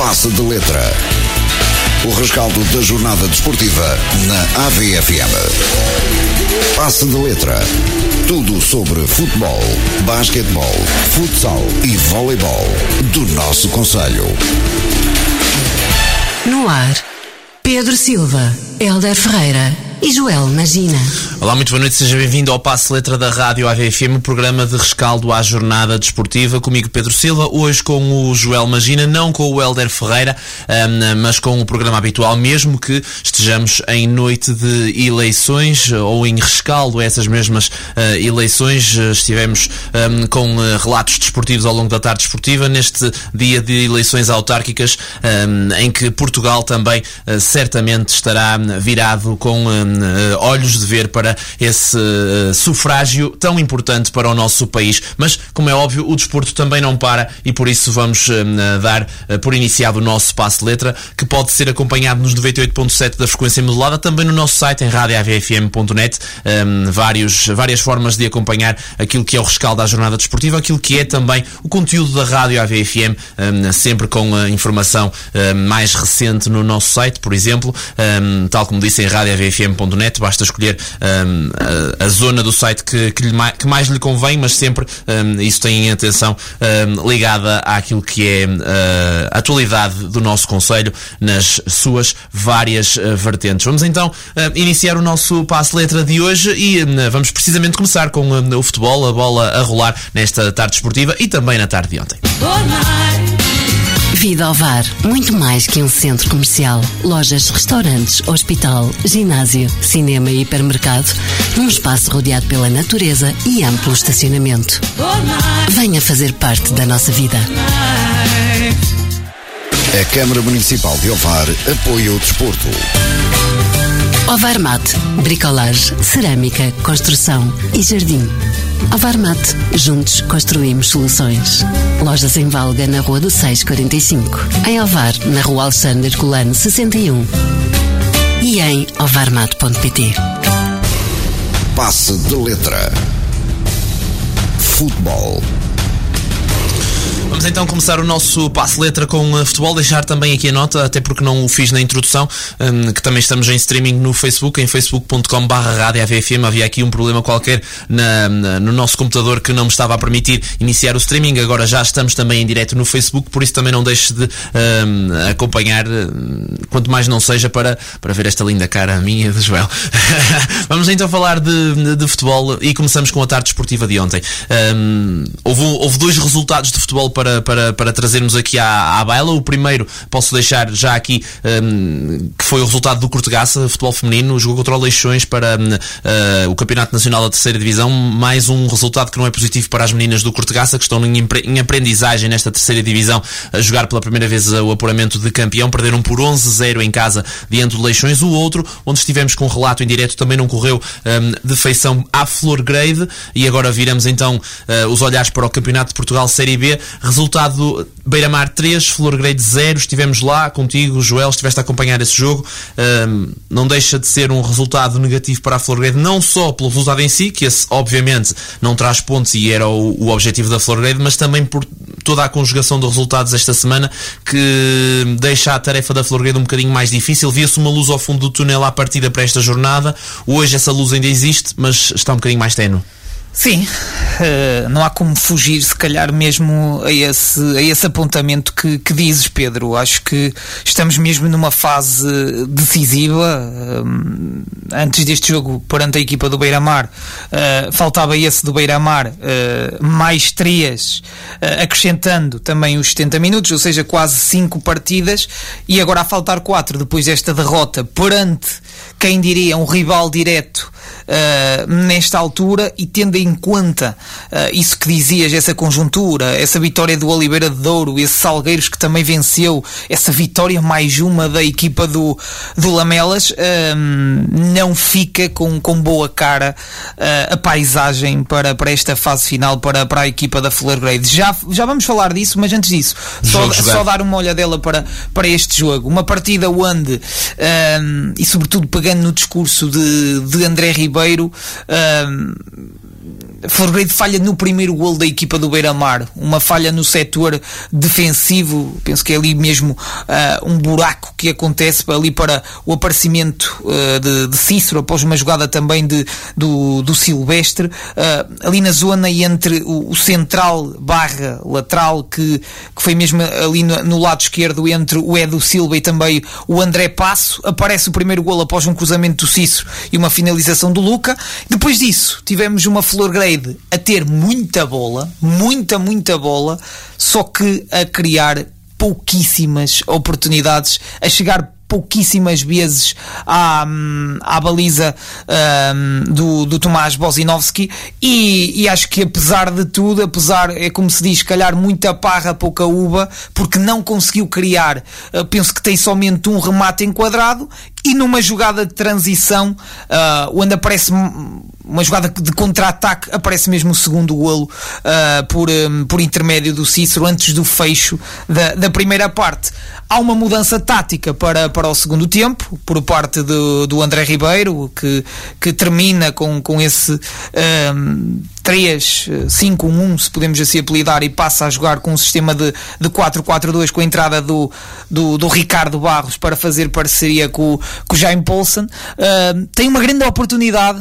Passe de Letra. O rescaldo da jornada desportiva na AVFM. Passe de Letra. Tudo sobre futebol, basquetebol, futsal e voleibol do nosso concelho. No ar, Pedro Silva, Hélder Ferreira e Joel Magina. Olá, muito boa noite, seja bem-vindo ao Passe Letra da Rádio AVFM, o programa de rescaldo à jornada desportiva. Comigo Pedro Silva, hoje com o Joel Magina, não com o Hélder Ferreira, mas com o programa habitual, mesmo que estejamos em noite de eleições ou em rescaldo a essas mesmas eleições. Estivemos com relatos desportivos ao longo da tarde desportiva, neste dia de eleições autárquicas, em que Portugal também certamente estará virado com olhos de ver para esse sufrágio tão importante para o nosso país. Mas, como é óbvio, o desporto também não para e por isso vamos dar por iniciado o nosso Passe Letra, que pode ser acompanhado nos 98.7 da frequência modulada, também no nosso site em radioavfm.net. Várias formas de acompanhar aquilo que é o rescaldo à jornada desportiva, aquilo que é também o conteúdo da Rádio AVFM, sempre com a informação mais recente no nosso site, por exemplo, tal como disse em radioavfm.net, basta escolher a zona do site que mais lhe convém, mas sempre isso tem atenção ligada àquilo que é a atualidade do nosso concelho nas suas várias vertentes. Vamos então iniciar o nosso Passe Letra de hoje e vamos precisamente começar com o futebol, a bola a rolar nesta tarde desportiva e também na tarde de ontem. Vida Ovar, muito mais que um centro comercial. Lojas, restaurantes, hospital, ginásio, cinema e hipermercado, num espaço rodeado pela natureza e amplo estacionamento. Venha fazer parte da nossa vida. A Câmara Municipal de Ovar apoia o desporto. Ovar Mate, bricolagem, cerâmica, construção e jardim. Ovar Mate, juntos construímos soluções. Lojas em Valga, na Rua do 645. Em Ovar, na Rua Alexandre Colano 61. E em ovarmate.pt. Passe de Letra. Futebol. Vamos então começar o nosso Passe Letra com futebol, deixar também aqui a nota, até porque não o fiz na introdução, que também estamos em streaming no Facebook, em facebook.com/radioavfm. Havia aqui um problema qualquer no nosso computador que não me estava a permitir iniciar o streaming. Agora já estamos também em direto no Facebook, por isso também não deixe de acompanhar, quanto mais não seja para ver esta linda cara minha de Joel. Vamos então falar de futebol e começamos com a tarde desportiva de ontem. Houve dois resultados de futebol para trazermos aqui à baila. O primeiro posso deixar já aqui, que foi o resultado do Cortegaça, futebol feminino, jogou contra o Leixões para o Campeonato Nacional da Terceira Divisão. Mais um resultado que não é positivo para as meninas do Cortegaça, que estão em aprendizagem nesta Terceira Divisão, a jogar pela primeira vez o apuramento de campeão. Perderam por 11-0 em casa diante do Leixões. O outro, onde estivemos com um relato em direto, também não correu de feição à Florgrade. E agora viramos então os olhares para o Campeonato de Portugal Série B. Resultado: Beira-Mar 3, Florgrade 0. Estivemos lá contigo, Joel, estiveste a acompanhar esse jogo. Não deixa de ser um resultado negativo para a Florgrade, não só pelo resultado em si, que esse obviamente não traz pontos e era o objetivo da Florgrade, mas também por toda a conjugação de resultados esta semana, que deixa a tarefa da Florgrade um bocadinho mais difícil. Via-se uma luz ao fundo do túnel à partida para esta jornada. Hoje essa luz ainda existe, mas está um bocadinho mais ténue. Sim, não há como fugir, se calhar, mesmo a esse apontamento que dizes, Pedro. Acho que estamos mesmo numa fase decisiva. Antes deste jogo, perante a equipa do Beira-Mar, faltava esse do Beira-Mar, mais 3, acrescentando também os 70 minutos, ou seja, quase 5 partidas, e agora a faltar 4, depois desta derrota, perante, quem diria, um rival direto nesta altura, e tendo em conta isso que dizias, essa conjuntura, essa vitória do Oliveira de Douro, esse Salgueiros que também venceu, essa vitória mais uma da equipa do Lamelas, não fica com boa cara a paisagem para esta fase final para a equipa da Florgrade. Já vamos falar disso, mas antes disso, só dar uma olhadela para este jogo. Uma partida onde, e sobretudo pegando no discurso de André Ribeiro, Florgrade falha no primeiro golo da equipa do Beira-Mar, uma falha no setor defensivo, penso que é ali mesmo um buraco que acontece ali para o aparecimento de Cícero, após uma jogada também do Silvestre, ali na zona entre o central barra lateral, que foi mesmo ali no lado esquerdo entre o Edu Silva e também o André Passo. Aparece o primeiro golo após um cruzamento do Cícero e uma finalização do Luca. Depois disso tivemos uma Florgrade a ter muita bola, muita bola, só que a criar pouquíssimas oportunidades, a chegar pouquíssimas vezes à baliza do Tomás Bozinovski, e acho que apesar de tudo, é como se diz, calhar muita parra, pouca uva, porque não conseguiu criar. Penso que tem somente um remate enquadrado, e numa jogada de transição, onde aparece uma jogada de contra-ataque, aparece mesmo o segundo golo por intermédio do Cícero, antes do fecho da primeira parte. Há uma mudança tática para o segundo tempo, por parte do André Ribeiro, que termina com esse 3-5-1, se podemos assim apelidar, e passa a jogar com um sistema de 4-4-2, com a entrada do Ricardo Barros para fazer parceria com o Jaime Poulsen. Tem uma grande oportunidade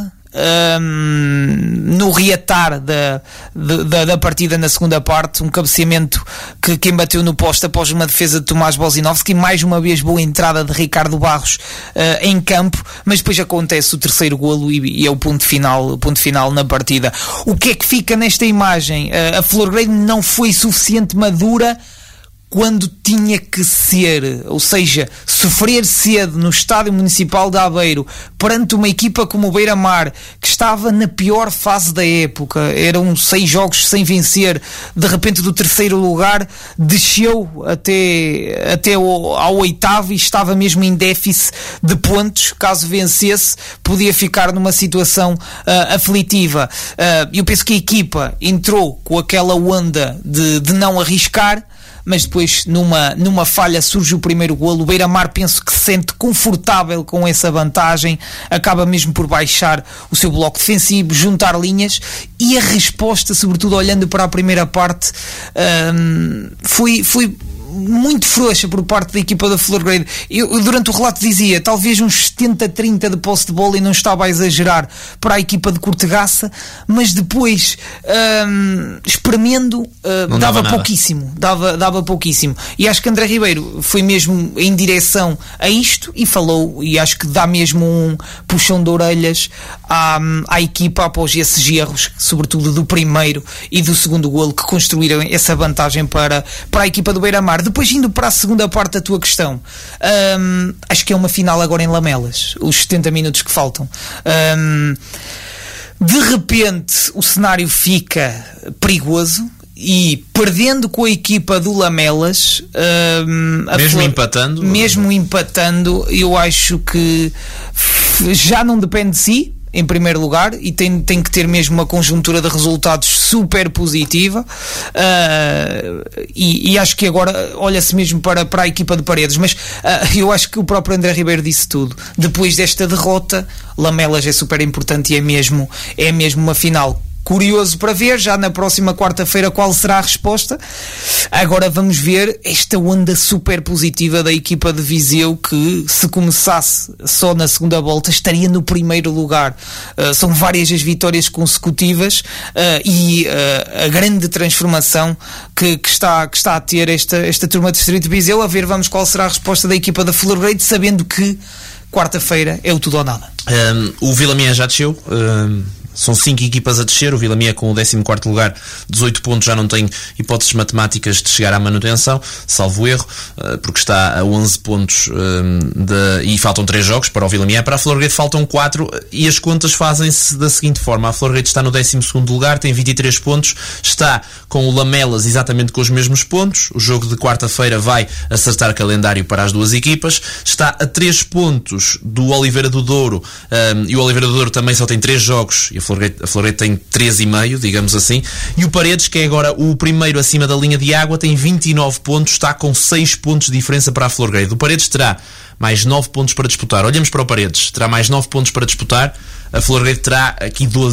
no reatar da partida na segunda parte, um cabeceamento que quem bateu no poste após uma defesa de Tomás Bozinovski, mais uma vez boa entrada de Ricardo Barros em campo, mas depois acontece o terceiro golo e é o ponto final na partida. O que é que fica nesta imagem? A Florgrade não foi suficiente madura quando tinha que ser, ou seja, sofrer cedo no Estádio Municipal de Aveiro perante uma equipa como o Beira-Mar, que estava na pior fase da época. Eram 6 jogos sem vencer, de repente do terceiro lugar desceu até ao oitavo e estava mesmo em déficit de pontos. Caso vencesse, podia ficar numa situação aflitiva. Eu penso que a equipa entrou com aquela onda de não arriscar, mas depois numa falha surge o primeiro golo. O Beira-Mar penso que se sente confortável com essa vantagem, acaba mesmo por baixar o seu bloco defensivo, juntar linhas, e a resposta, sobretudo olhando para a primeira parte, foi muito frouxa por parte da equipa da Florgrade. Eu durante o relato dizia talvez uns 70-30 de posse de bola, e não estava a exagerar, para a equipa de Cortegaça, mas depois espremendo dava pouquíssimo, dava pouquíssimo, e acho que André Ribeiro foi mesmo em direção a isto e falou, e acho que dá mesmo um puxão de orelhas à equipa após esses erros, sobretudo do primeiro e do segundo golo, que construíram essa vantagem para a equipa do Beira-Mar. Depois, indo para a segunda parte da tua questão, acho que é uma final agora em Lamelas, os 70 minutos que faltam. De repente o cenário fica perigoso, e perdendo com a equipa do Lamelas, mesmo empatando, eu acho que já não depende de si, em primeiro lugar, e tem que ter mesmo uma conjuntura de resultados super positiva, e acho que agora olha-se mesmo para a equipa de Paredes, mas eu acho que o próprio André Ribeiro disse tudo. Depois desta derrota, Lamelas é super importante, e é mesmo uma final. Curioso para ver já na próxima quarta-feira qual será a resposta. Agora vamos ver esta onda super positiva da equipa de Viseu, que se começasse só na segunda volta estaria no primeiro lugar. São várias as vitórias consecutivas, e a grande transformação que está a ter esta turma de Distrito de Viseu. A ver, vamos, qual será a resposta da equipa da Florgrade, sabendo que quarta-feira é o tudo ou nada. O Vila Mié já desceu. São 5 equipas a descer. O Vila Mié, com o 14º lugar, 18 pontos, já não tem hipóteses matemáticas de chegar à manutenção, salvo erro, porque está a 11 pontos e faltam 3 jogos para o Vila Mié. Para a Florgrade faltam 4, e as contas fazem-se da seguinte forma: a Florgrade está no 12º lugar, tem 23 pontos, está com o Lamelas exatamente com os mesmos pontos. O jogo de quarta-feira vai acertar calendário para as duas equipas. Está a 3 pontos do Oliveira do Douro, e o Oliveira do Douro também só tem 3 jogos, e a Florgrade tem 3,5, digamos assim. E o Paredes, que é agora o primeiro acima da linha de água, tem 29 pontos, está com 6 pontos de diferença para a Florgrade. O Paredes terá mais 9 pontos para disputar. Olhamos para o Paredes, terá mais 9 pontos para disputar. A Florgrade terá aqui 12.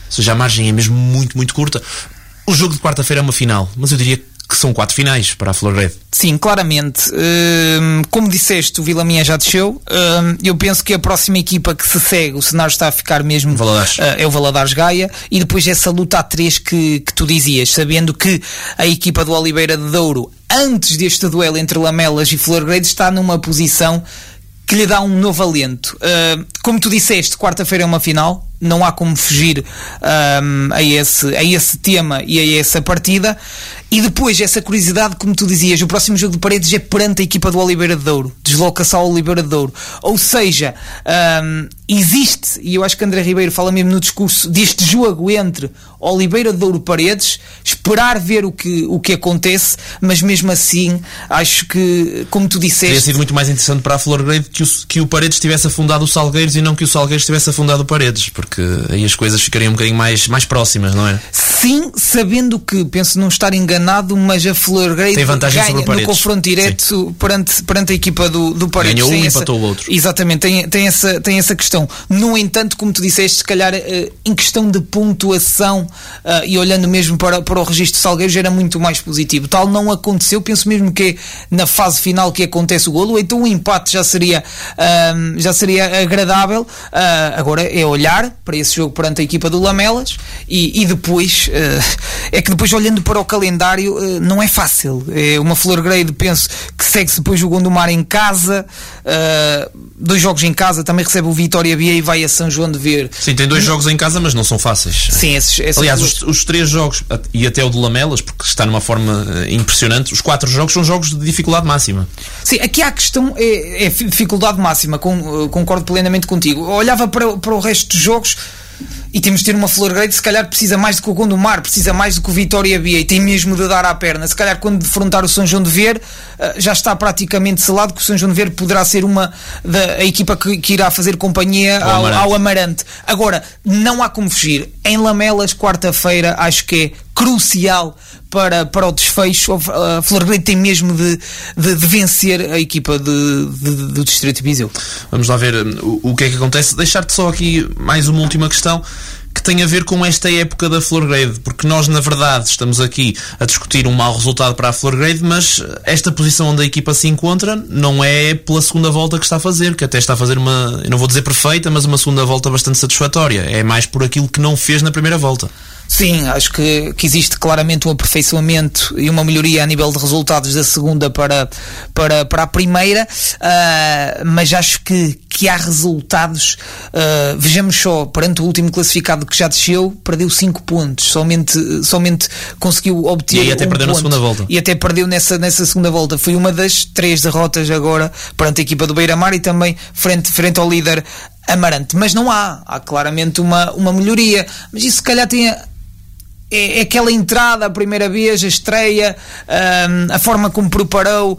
seja, a margem é mesmo muito, muito curta. O jogo de quarta-feira é uma final, mas eu diria que são 4 finais para a Florgrade. Sim, claramente. Como disseste, o Vila Minha já desceu. Eu penso que a próxima equipa que se segue, o cenário está a ficar mesmo é o Valadares Gaia, e depois essa luta a 3 que tu dizias, sabendo que a equipa do Oliveira de Douro, antes deste duelo entre Lamelas e Florgrade, está numa posição que lhe dá um novo alento. Como tu disseste, quarta-feira é uma final, não há como fugir a esse tema e a essa partida. E depois, essa curiosidade, como tu dizias, o próximo jogo de Paredes é perante a equipa do Oliveira de Douro, desloca-se ao Oliveira de Douro. Ou seja, existe, e eu acho que André Ribeiro fala mesmo no discurso deste jogo entre Oliveira de Douro e Paredes, esperar ver o que acontece, mas mesmo assim acho que, como tu disseste, teria sido muito mais interessante para a Florgrade que o Paredes tivesse afundado o Salgueiros e não que o Salgueiros tivesse afundado o Paredes, porque aí as coisas ficariam um bocadinho mais próximas, não é? Sim, sabendo que, penso não estar enganado, mas a Florgrade tem vantagem sobre o Paredes no confronto direto perante a equipa do Paredes. Ganhou um e empatou o outro. Exatamente, tem essa questão. No entanto, como tu disseste, se calhar em questão de pontuação e olhando mesmo para o registro de Salgueiros, era muito mais positivo. Tal não aconteceu, penso mesmo que é na fase final que acontece o golo, então o empate já seria agradável. Agora é olhar para esse jogo perante a equipa do Lamelas e depois é que depois, olhando para o calendário, não é fácil. É uma Florgrade, penso que segue-se depois o Gondomar em casa, 2 jogos em casa, também recebe o Vitória B e vai a São João de Ver. Sim, tem 2 jogos em casa, mas não são fáceis. Sim, aliás, os 3 jogos, e até o de Lamelas, porque está numa forma impressionante, os 4 jogos são jogos de dificuldade máxima. Sim, aqui a questão é dificuldade máxima, concordo plenamente contigo. Olhava para o resto dos jogos e temos de ter uma Florgrade, se calhar precisa mais do que o Gondomar, precisa mais do que o Vitória B e tem mesmo de dar à perna. Se calhar quando defrontar o São João de Ver já está praticamente selado que o São João de Ver poderá ser a equipa que irá fazer companhia ao Amarante. Agora, não há como fugir. Em Lamelas, quarta-feira, acho que é crucial para o desfecho. A Florgrade tem mesmo de vencer a equipa do Distrito de Viseu. Vamos lá ver o que é que acontece. Deixar-te só aqui mais uma última questão que tem a ver com esta época da Florgrade, porque nós na verdade estamos aqui a discutir um mau resultado para a Florgrade, mas esta posição onde a equipa se encontra não é pela segunda volta que está a fazer, que até está a fazer uma, eu não vou dizer perfeita, mas uma segunda volta bastante satisfatória. É mais por aquilo que não fez na primeira volta. Sim, acho que existe claramente um aperfeiçoamento e uma melhoria a nível de resultados da segunda para a primeira, mas acho que há resultados. Vejamos só, perante o último classificado que já desceu, perdeu 5 pontos, somente conseguiu obter e aí até perdeu ponto. Na segunda volta. E até perdeu nessa segunda volta. Foi uma das 3 derrotas agora perante a equipa do Beira-Mar e também frente ao líder Amarante. Mas não há claramente uma melhoria, mas isso se calhar tem é aquela entrada a primeira vez, a estreia, a forma como preparou.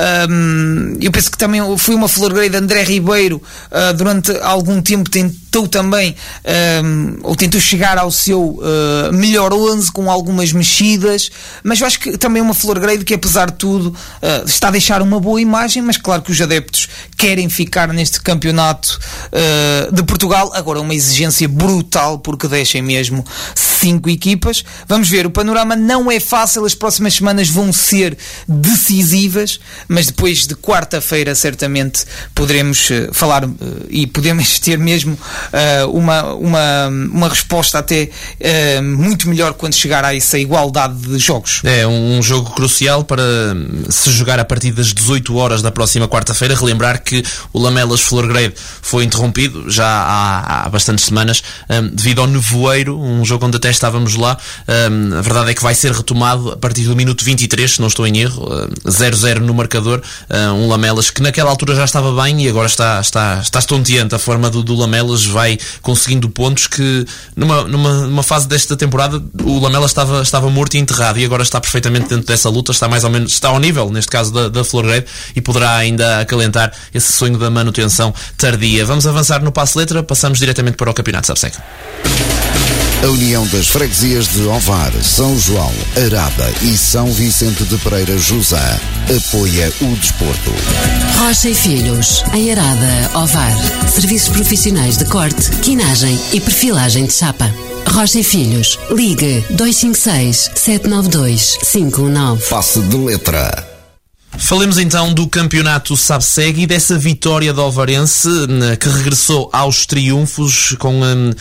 Eu penso que também foi uma Florgrade de André Ribeiro, durante algum tempo tentou também, ou tentou chegar ao seu melhor 11 com algumas mexidas, mas eu acho que também uma Florgrade que, apesar de tudo, está a deixar uma boa imagem, mas claro que os adeptos querem ficar neste campeonato de Portugal. Agora, uma exigência brutal, porque deixem mesmo 5 equipas. Vamos ver, o panorama não é fácil, as próximas semanas vão ser decisivas, mas depois de quarta-feira certamente poderemos falar e podemos ter mesmo uma resposta até muito melhor quando chegar a essa igualdade de jogos. É um jogo crucial para se jogar a partir das 18 horas da próxima quarta-feira. Relembrar que o Lamelas Florgrade foi interrompido já há bastantes semanas devido ao nevoeiro, um jogo onde até estávamos lá. A verdade é que vai ser retomado a partir do minuto 23, se não estou em erro, 0-0 no marcador. Um Lamelas que naquela altura já estava bem e agora está estonteante. A forma do Lamelas vai conseguindo pontos que numa fase desta temporada o Lamelas estava morto e enterrado, e agora está perfeitamente dentro dessa luta, está mais ou menos, está ao nível neste caso da Florgrade, e poderá ainda acalentar esse sonho da manutenção tardia. Vamos avançar no passo letra, passamos diretamente para o Campeonato Subseca. A União das Freguesias de Ovar, São João, Arada e São Vicente de Pereira Jusã apoia o desporto. Rocha e Filhos, em Arada, Ovar. Serviços profissionais de corte, quinagem e perfilagem de chapa. Rocha e Filhos. Ligue 256-792-519. Passe de letra. Falemos então do campeonato SABSEG e dessa vitória do Ovarense, que regressou aos triunfos com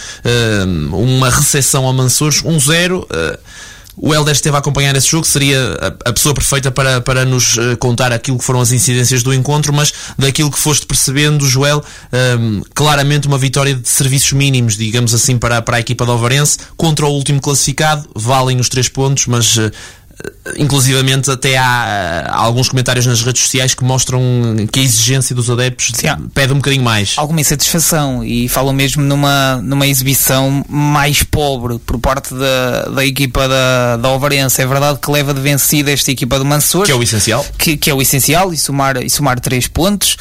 uma recepção a Mansores, 1-0. O Helder esteve a acompanhar esse jogo, seria a pessoa perfeita para nos contar aquilo que foram as incidências do encontro, mas daquilo que foste percebendo, Joel, claramente uma vitória de serviços mínimos, digamos assim, para a equipa do Ovarense, contra o último classificado. Valem os 3 pontos, mas inclusivamente até há alguns comentários nas redes sociais que mostram que a exigência dos adeptos pede um bocadinho mais. Alguma insatisfação, e falam mesmo numa exibição mais pobre por parte da equipa da Ovarense. É verdade que leva de vencida esta equipa do Mansores, que é o essencial, que é o essencial, e somar 3 pontos,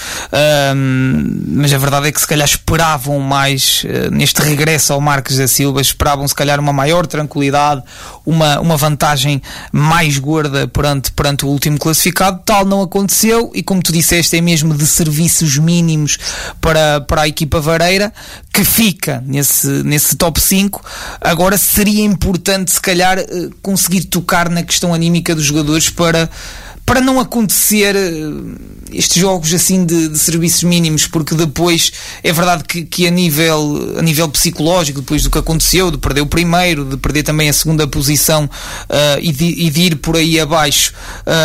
mas a verdade é que se calhar esperavam mais neste regresso ao Marques da Silva, esperavam se calhar uma maior tranquilidade, uma vantagem mais gorda perante o último classificado. Tal não aconteceu, e como tu disseste, é mesmo de serviços mínimos para a equipa vareira, que fica nesse top 5. Agora seria importante se calhar conseguir tocar na questão anímica dos jogadores para não acontecer estes jogos assim de serviços mínimos, porque depois é verdade que a nível psicológico, depois do que aconteceu, de perder o primeiro, de perder também a segunda posição e de ir por aí abaixo,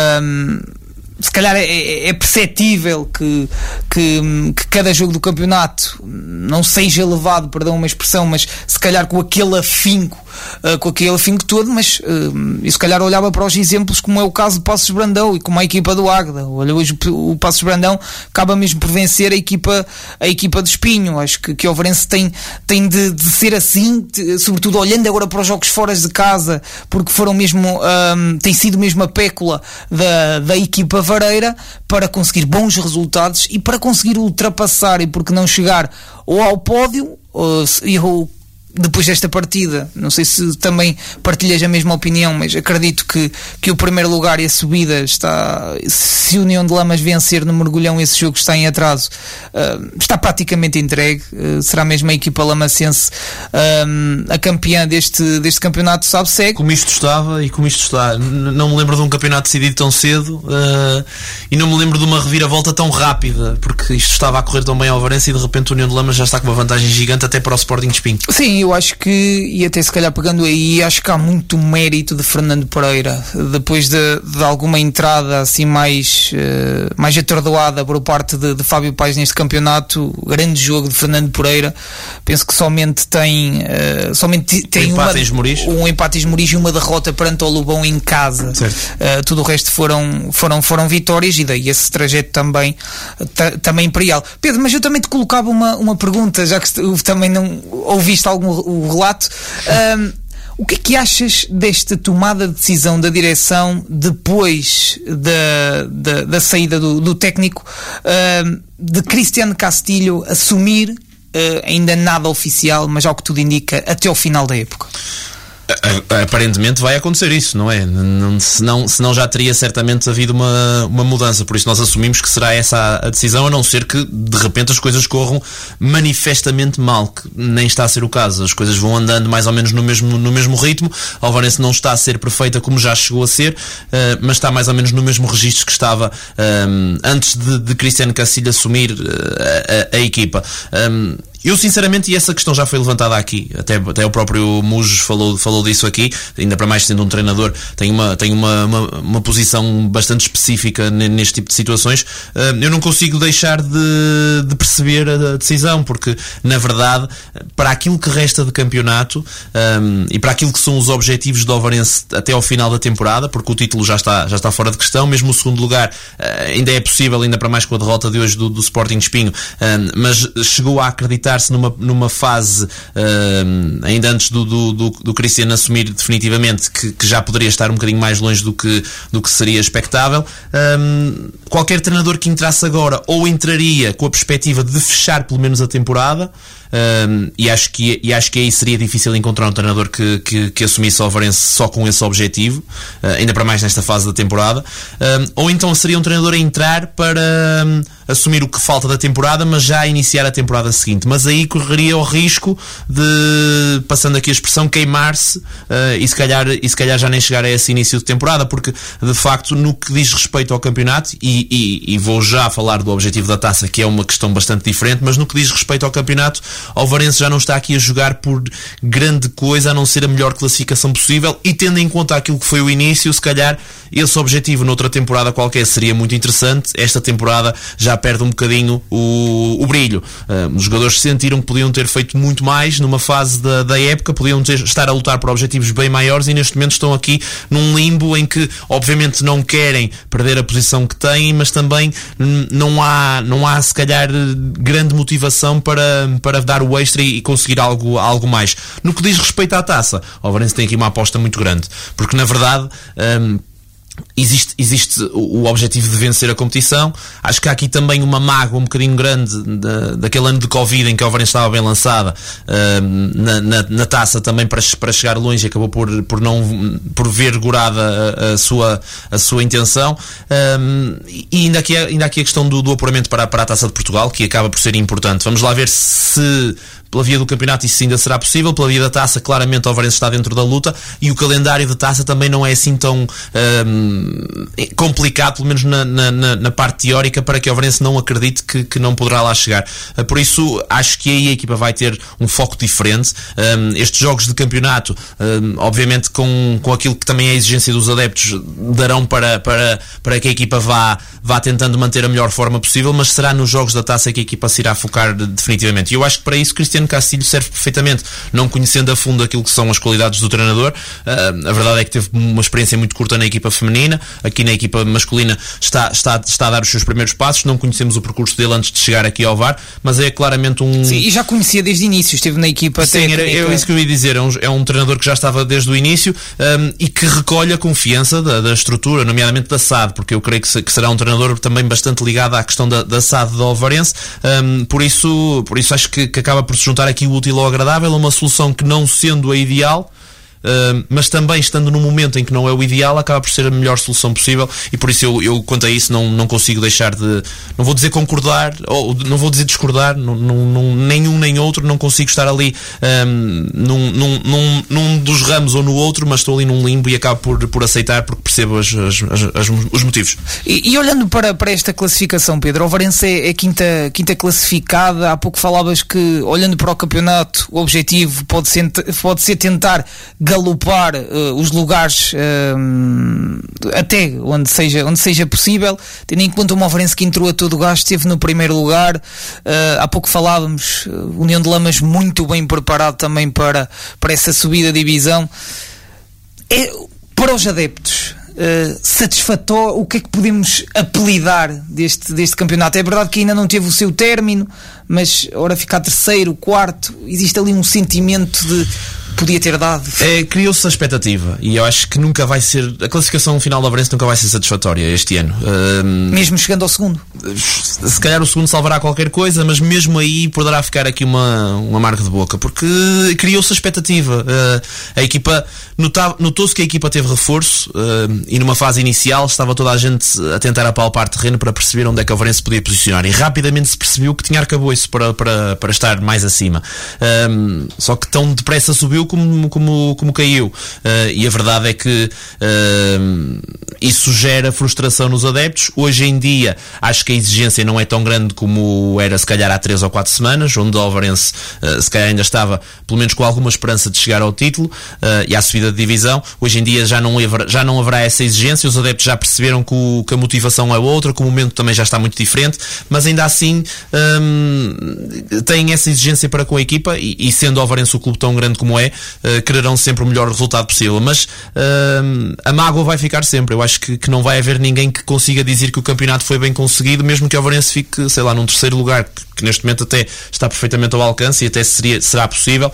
se calhar é perceptível que cada jogo do campeonato não seja levado, perdão uma expressão, mas se calhar com aquele afinco todo, mas e se calhar olhava para os exemplos, como é o caso de Paços de Brandão e como a equipa do Águeda. Olha, hoje o Paços de Brandão acaba mesmo por vencer a equipa de Espinho. Acho que o Ovarense tem de ser assim, sobretudo olhando agora para os jogos fora de casa, porque foram mesmo tem sido mesmo a pécula da equipa vareira, para conseguir bons resultados e para conseguir ultrapassar, e porque não chegar ou ao pódio ou depois desta partida. Não sei se também partilhas a mesma opinião, mas acredito que o primeiro lugar e a subida está, se a União de Lamas vencer no Mergulhão, esse jogo está em atraso, está praticamente entregue. Será mesmo a equipa lamacense a campeã deste campeonato SABSEG. Como isto estava e como isto está, não me lembro de um campeonato decidido tão cedo, e não me lembro de uma reviravolta tão rápida, porque isto estava a correr tão bem ao Ovarense e de repente a União de Lamas já está com uma vantagem gigante até para o Sporting de Espinho. Sim, eu acho que, e até se calhar pegando aí, acho que há muito mérito de Fernando Pereira, depois de alguma entrada assim mais atordoada por parte de Fábio Paes neste campeonato. Grande jogo de Fernando Pereira. Penso que somente tem um empate em Esmoriz e uma derrota perante o Lobão em casa. Tudo o resto foram vitórias, e daí esse trajeto também imperial. Pedro, mas eu também te colocava uma pergunta, já que também não ouviste algum o relato. O que é que achas desta tomada de decisão da direção depois da saída do técnico, de Cristiano Castilho assumir, ainda nada oficial, mas ao que tudo indica, até ao final da época? Aparentemente vai acontecer isso, não é? Senão já teria certamente havido uma mudança. Por isso nós assumimos que será essa a decisão, a não ser que de repente as coisas corram manifestamente mal, que nem está a ser o caso. As coisas vão andando mais ou menos no mesmo ritmo. A Alvarense não está a ser perfeita como já chegou a ser, mas está mais ou menos no mesmo registro que estava antes de Cristiano Castilho assumir a equipa. Eu sinceramente, e essa questão já foi levantada aqui, até o próprio Muges falou disso aqui, ainda para mais sendo um treinador, tem uma posição bastante específica neste tipo de situações. Eu não consigo deixar de perceber a decisão, porque na verdade, para aquilo que resta de campeonato, e para aquilo que são os objetivos do Ovarense até ao final da temporada, porque o título já está fora de questão, mesmo o segundo lugar ainda é possível, ainda para mais com a derrota de hoje do Sporting de Espinho, mas chegou a acreditar-se numa fase ainda antes do Cristiano assumir definitivamente que já poderia estar um bocadinho mais longe do que seria expectável. Qualquer treinador que entrasse agora ou entraria com a perspectiva de fechar pelo menos a temporada, e acho que aí seria difícil encontrar um treinador que assumisse o Alvarense só com esse objetivo, ainda para mais nesta fase da temporada, ou então seria um treinador a entrar para assumir o que falta da temporada, mas já iniciar a temporada seguinte, mas aí correria o risco de, passando aqui a expressão, queimar-se e se calhar já nem chegar a esse início de temporada, porque de facto no que diz respeito ao campeonato, e vou já falar do objetivo da taça, que é uma questão bastante diferente, mas no que diz respeito ao campeonato, o Alvarense já não está aqui a jogar por grande coisa, a não ser a melhor classificação possível, e tendo em conta aquilo que foi o início, se calhar esse objetivo noutra temporada qualquer seria muito interessante. Esta temporada já perde um bocadinho o brilho. Os jogadores sentiram que podiam ter feito muito mais numa fase da época, podiam estar a lutar por objetivos bem maiores, e neste momento estão aqui num limbo em que obviamente não querem perder a posição que têm, mas também não há se calhar grande motivação para dar o extra e conseguir algo mais. No que diz respeito à taça, o Alvarense tem aqui uma aposta muito grande, porque na verdade existe o objetivo de vencer a competição. Acho que há aqui também uma mágoa um bocadinho grande daquele ano de Covid em que a Alvarense estava bem lançada na taça também para chegar longe, e acabou por ver gorada a sua intenção, e ainda aqui a questão do apuramento para a Taça de Portugal, que acaba por ser importante. Vamos lá ver se pela via do campeonato isso ainda será possível. Pela via da taça, claramente o Alvarense está dentro da luta, e o calendário de taça também não é assim tão complicado, pelo menos na parte teórica, para que o Alvarense não acredite que não poderá lá chegar. Por isso acho que aí a equipa vai ter um foco diferente. Estes jogos de campeonato, obviamente com aquilo que também é a exigência dos adeptos, darão para que a equipa vá tentando manter a melhor forma possível, mas será nos jogos da taça que a equipa se irá focar definitivamente. E eu acho que para isso Cristiano Castilho serve perfeitamente, não conhecendo a fundo aquilo que são as qualidades do treinador. A verdade é que teve uma experiência muito curta na equipa feminina, aqui na equipa masculina está a dar os seus primeiros passos. Não conhecemos o percurso dele antes de chegar aqui ao VAR, mas é claramente um... Sim, e já conhecia desde o início, esteve na equipa. Sim, era isso que eu ia dizer, é um treinador que já estava desde o início, e que recolhe a confiança da estrutura, nomeadamente da SAD, porque eu creio que será um treinador também bastante ligado à questão da SAD do Alvarense. Por isso acho que acaba por se juntar aqui o útil ao agradável, uma solução que, não sendo a ideal, mas também estando num momento em que não é o ideal, acaba por ser a melhor solução possível. E por isso eu quanto a isso não consigo deixar de, não vou dizer concordar, ou não vou dizer discordar, nenhum nem outro, não consigo estar ali num dos ramos ou no outro, mas estou ali num limbo e acabo por aceitar, porque percebo os motivos. E olhando para esta classificação, Pedro, o Alvarense é quinta classificada. Há pouco falavas que, olhando para o campeonato, o objetivo pode ser tentar galopar os lugares até onde seja possível, tendo em conta o Alvarense, que entrou a todo o gás, esteve no primeiro lugar. Há pouco falávamos, União de Lamas muito bem preparado também para essa subida de divisão. Para os adeptos, satisfatório, o que é que podemos apelidar deste campeonato? É verdade que ainda não teve o seu término, mas ora ficar terceiro, quarto, existe ali um sentimento de podia ter dado. Criou-se a expectativa, e eu acho que nunca vai ser, a classificação final da Alvarense nunca vai ser satisfatória este ano. Mesmo chegando ao segundo? Se calhar o segundo salvará qualquer coisa, mas mesmo aí poderá ficar aqui uma marca de boca, porque criou-se a expectativa. A equipa, notou-se que a equipa teve reforço, e numa fase inicial estava toda a gente a tentar apalpar terreno para perceber onde é que a Alvarense podia posicionar, e rapidamente se percebeu que tinha arcabouço para estar mais acima. Só que tão depressa subiu como caiu, e a verdade é que isso gera frustração nos adeptos. Hoje em dia acho que a exigência não é tão grande como era se calhar há 3 ou 4 semanas, onde o Alvarense se calhar ainda estava pelo menos com alguma esperança de chegar ao título e à subida de divisão. Hoje em dia já não haverá essa exigência. Os adeptos já perceberam que a motivação é outra, que o momento também já está muito diferente, mas ainda assim têm essa exigência para com a equipa, e sendo o Alvarense o clube tão grande como é, quererão sempre o melhor resultado possível, mas a mágoa vai ficar sempre. Eu acho que não vai haver ninguém que consiga dizer que o campeonato foi bem conseguido, mesmo que o Ovarense fique, sei lá, num terceiro lugar, que neste momento até está perfeitamente ao alcance e até será possível,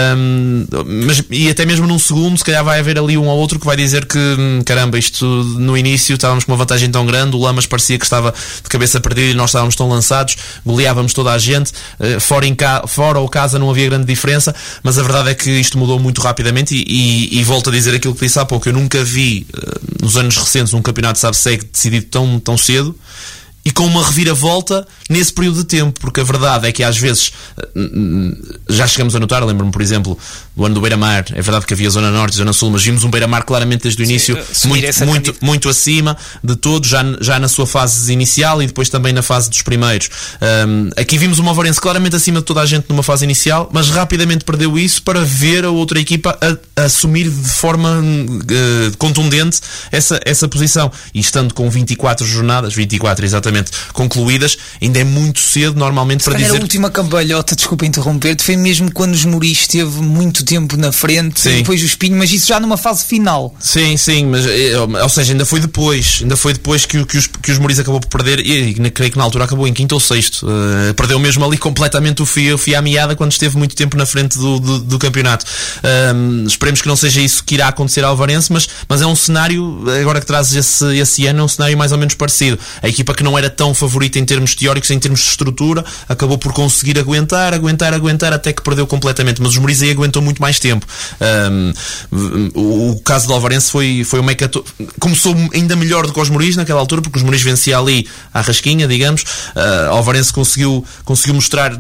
e até mesmo num segundo, se calhar vai haver ali um ou outro que vai dizer que caramba, isto no início estávamos com uma vantagem tão grande, o Lamas parecia que estava de cabeça perdida e nós estávamos tão lançados, goleávamos toda a gente, fora ou casa não havia grande diferença, mas a verdade é que isto mudou muito rapidamente e volto a dizer aquilo que disse há pouco, eu nunca vi nos anos recentes um campeonato de SABSEG decidido tão cedo e com uma reviravolta nesse período de tempo, porque a verdade é que às vezes já chegamos a notar, lembro-me por exemplo do ano do Beira-Mar, é verdade que havia Zona Norte e Zona Sul, mas vimos um Beira-Mar claramente desde o início muito acima de todos, já na sua fase inicial e depois também na fase dos primeiros. Aqui vimos uma Ovarense claramente acima de toda a gente numa fase inicial, mas rapidamente perdeu isso para ver a outra equipa a assumir de forma contundente essa posição, e estando com 24 jornadas, 24 exatamente, concluídas, ainda é muito cedo normalmente para dizer... A última cambalhota, desculpa interromper-te, foi mesmo quando os Muris esteve muito tempo na frente, sim, e depois o Espinho, mas isso já numa fase final. Sim, mas ou seja, ainda foi depois que os Muris acabou por perder, e creio que na altura acabou em quinto ou sexto, perdeu mesmo ali completamente o fio à meada quando esteve muito tempo na frente do campeonato. Esperemos que não seja isso que irá acontecer ao Ovarense, mas é um cenário, agora que trazes esse ano, é um cenário mais ou menos parecido. A equipa que não era tão favorita em termos teóricos, em termos de estrutura, acabou por conseguir aguentar até que perdeu completamente, mas os Muris aí aguentou muito mais tempo. O caso do Ovarense foi uma hecatombe. Começou ainda melhor do que os Muris naquela altura, porque os Muris vencia ali à rasquinha, digamos. O Ovarense conseguiu mostrar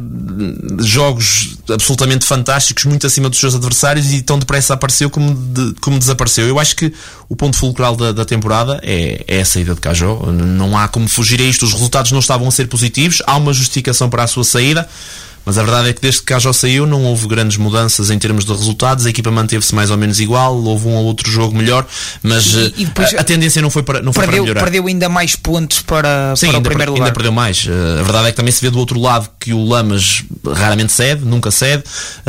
jogos absolutamente fantásticos, muito acima dos seus adversários, e tão depressa apareceu como desapareceu. Eu acho que o ponto fulcral da temporada é a saída de Cajó. Não há como fugir a isto, os resultados não estavam a ser positivos, há uma justificação para a sua saída, mas a verdade é que desde que Cajó saiu não houve grandes mudanças em termos de resultados, a equipa manteve-se mais ou menos igual, houve um ou outro jogo melhor, mas a tendência não foi para melhorar. Perdeu ainda mais pontos para o primeiro lugar. Ainda perdeu mais. A verdade é que também se vê do outro lado que o Lamas raramente cede, nunca cede,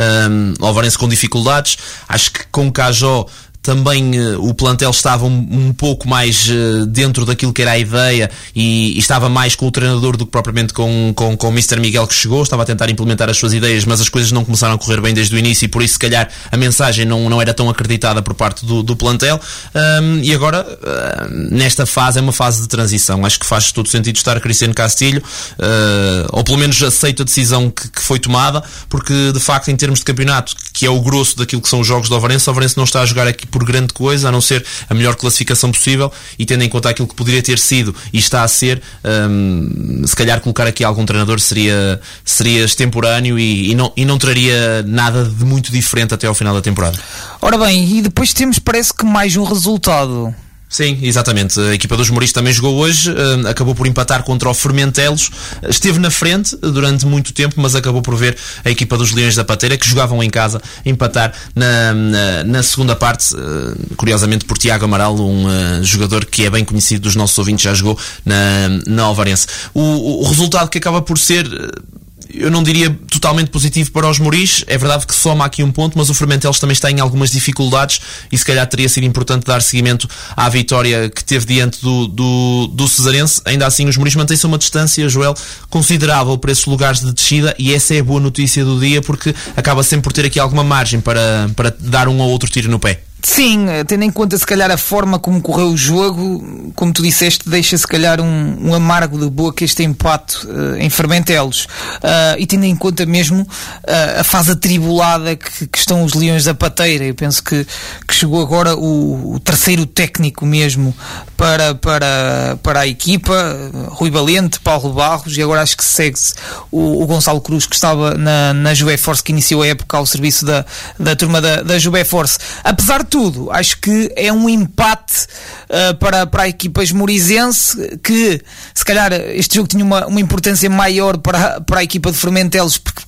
o Ovarense com dificuldades. Acho que com Cajó também o plantel estava um pouco mais dentro daquilo que era a ideia e estava mais com o treinador do que propriamente com o Mr. Miguel, que chegou, estava a tentar implementar as suas ideias, mas as coisas não começaram a correr bem desde o início e por isso se calhar a mensagem não era tão acreditada por parte do plantel, e agora nesta fase é uma fase de transição. Acho que faz todo sentido estar Cristiano Castilho, ou pelo menos aceito a decisão que foi tomada, porque de facto em termos de campeonato, que é o grosso daquilo que são os jogos do Ovarense, o Ovarense não está a jogar aqui por grande coisa, a não ser a melhor classificação possível, e tendo em conta aquilo que poderia ter sido e está a ser, se calhar colocar aqui algum treinador seria extemporâneo e não traria nada de muito diferente até ao final da temporada. Ora bem, e depois temos, parece que mais um resultado. Sim, exatamente. A equipa dos Muris também jogou hoje, acabou por empatar contra o Fermentelos, esteve na frente durante muito tempo, mas acabou por ver a equipa dos Leões da Pateira, que jogavam em casa, empatar na segunda parte, curiosamente por Tiago Amaral, um jogador que é bem conhecido dos nossos ouvintes, já jogou na Ovarense. O resultado que acaba por ser, eu não diria totalmente positivo para os Muris, é verdade que soma aqui um ponto, mas o Fermentelos também está em algumas dificuldades e se calhar teria sido importante dar seguimento à vitória que teve diante do Cesarense. Ainda assim os Muris mantêm-se a uma distância, Joel, considerável para esses lugares de descida, e essa é a boa notícia do dia, porque acaba sempre por ter aqui alguma margem para dar um ou outro tiro no pé. Sim, tendo em conta se calhar a forma como correu o jogo, como tu disseste, deixa se calhar um amargo de boca este empate em Fermentelos, e tendo em conta mesmo a fase atribulada que estão os Leões da Pateira. Eu penso que chegou agora o terceiro técnico mesmo para a equipa, Rui Valente, Paulo Barros, e agora acho que segue-se o Gonçalo Cruz, que estava na Juve Force, que iniciou a época ao serviço da turma da Juve Force. Apesar de tudo, acho que é um empate para a equipa esmorizense, que se calhar este jogo tinha uma importância maior para a equipa de Fermentelos, porque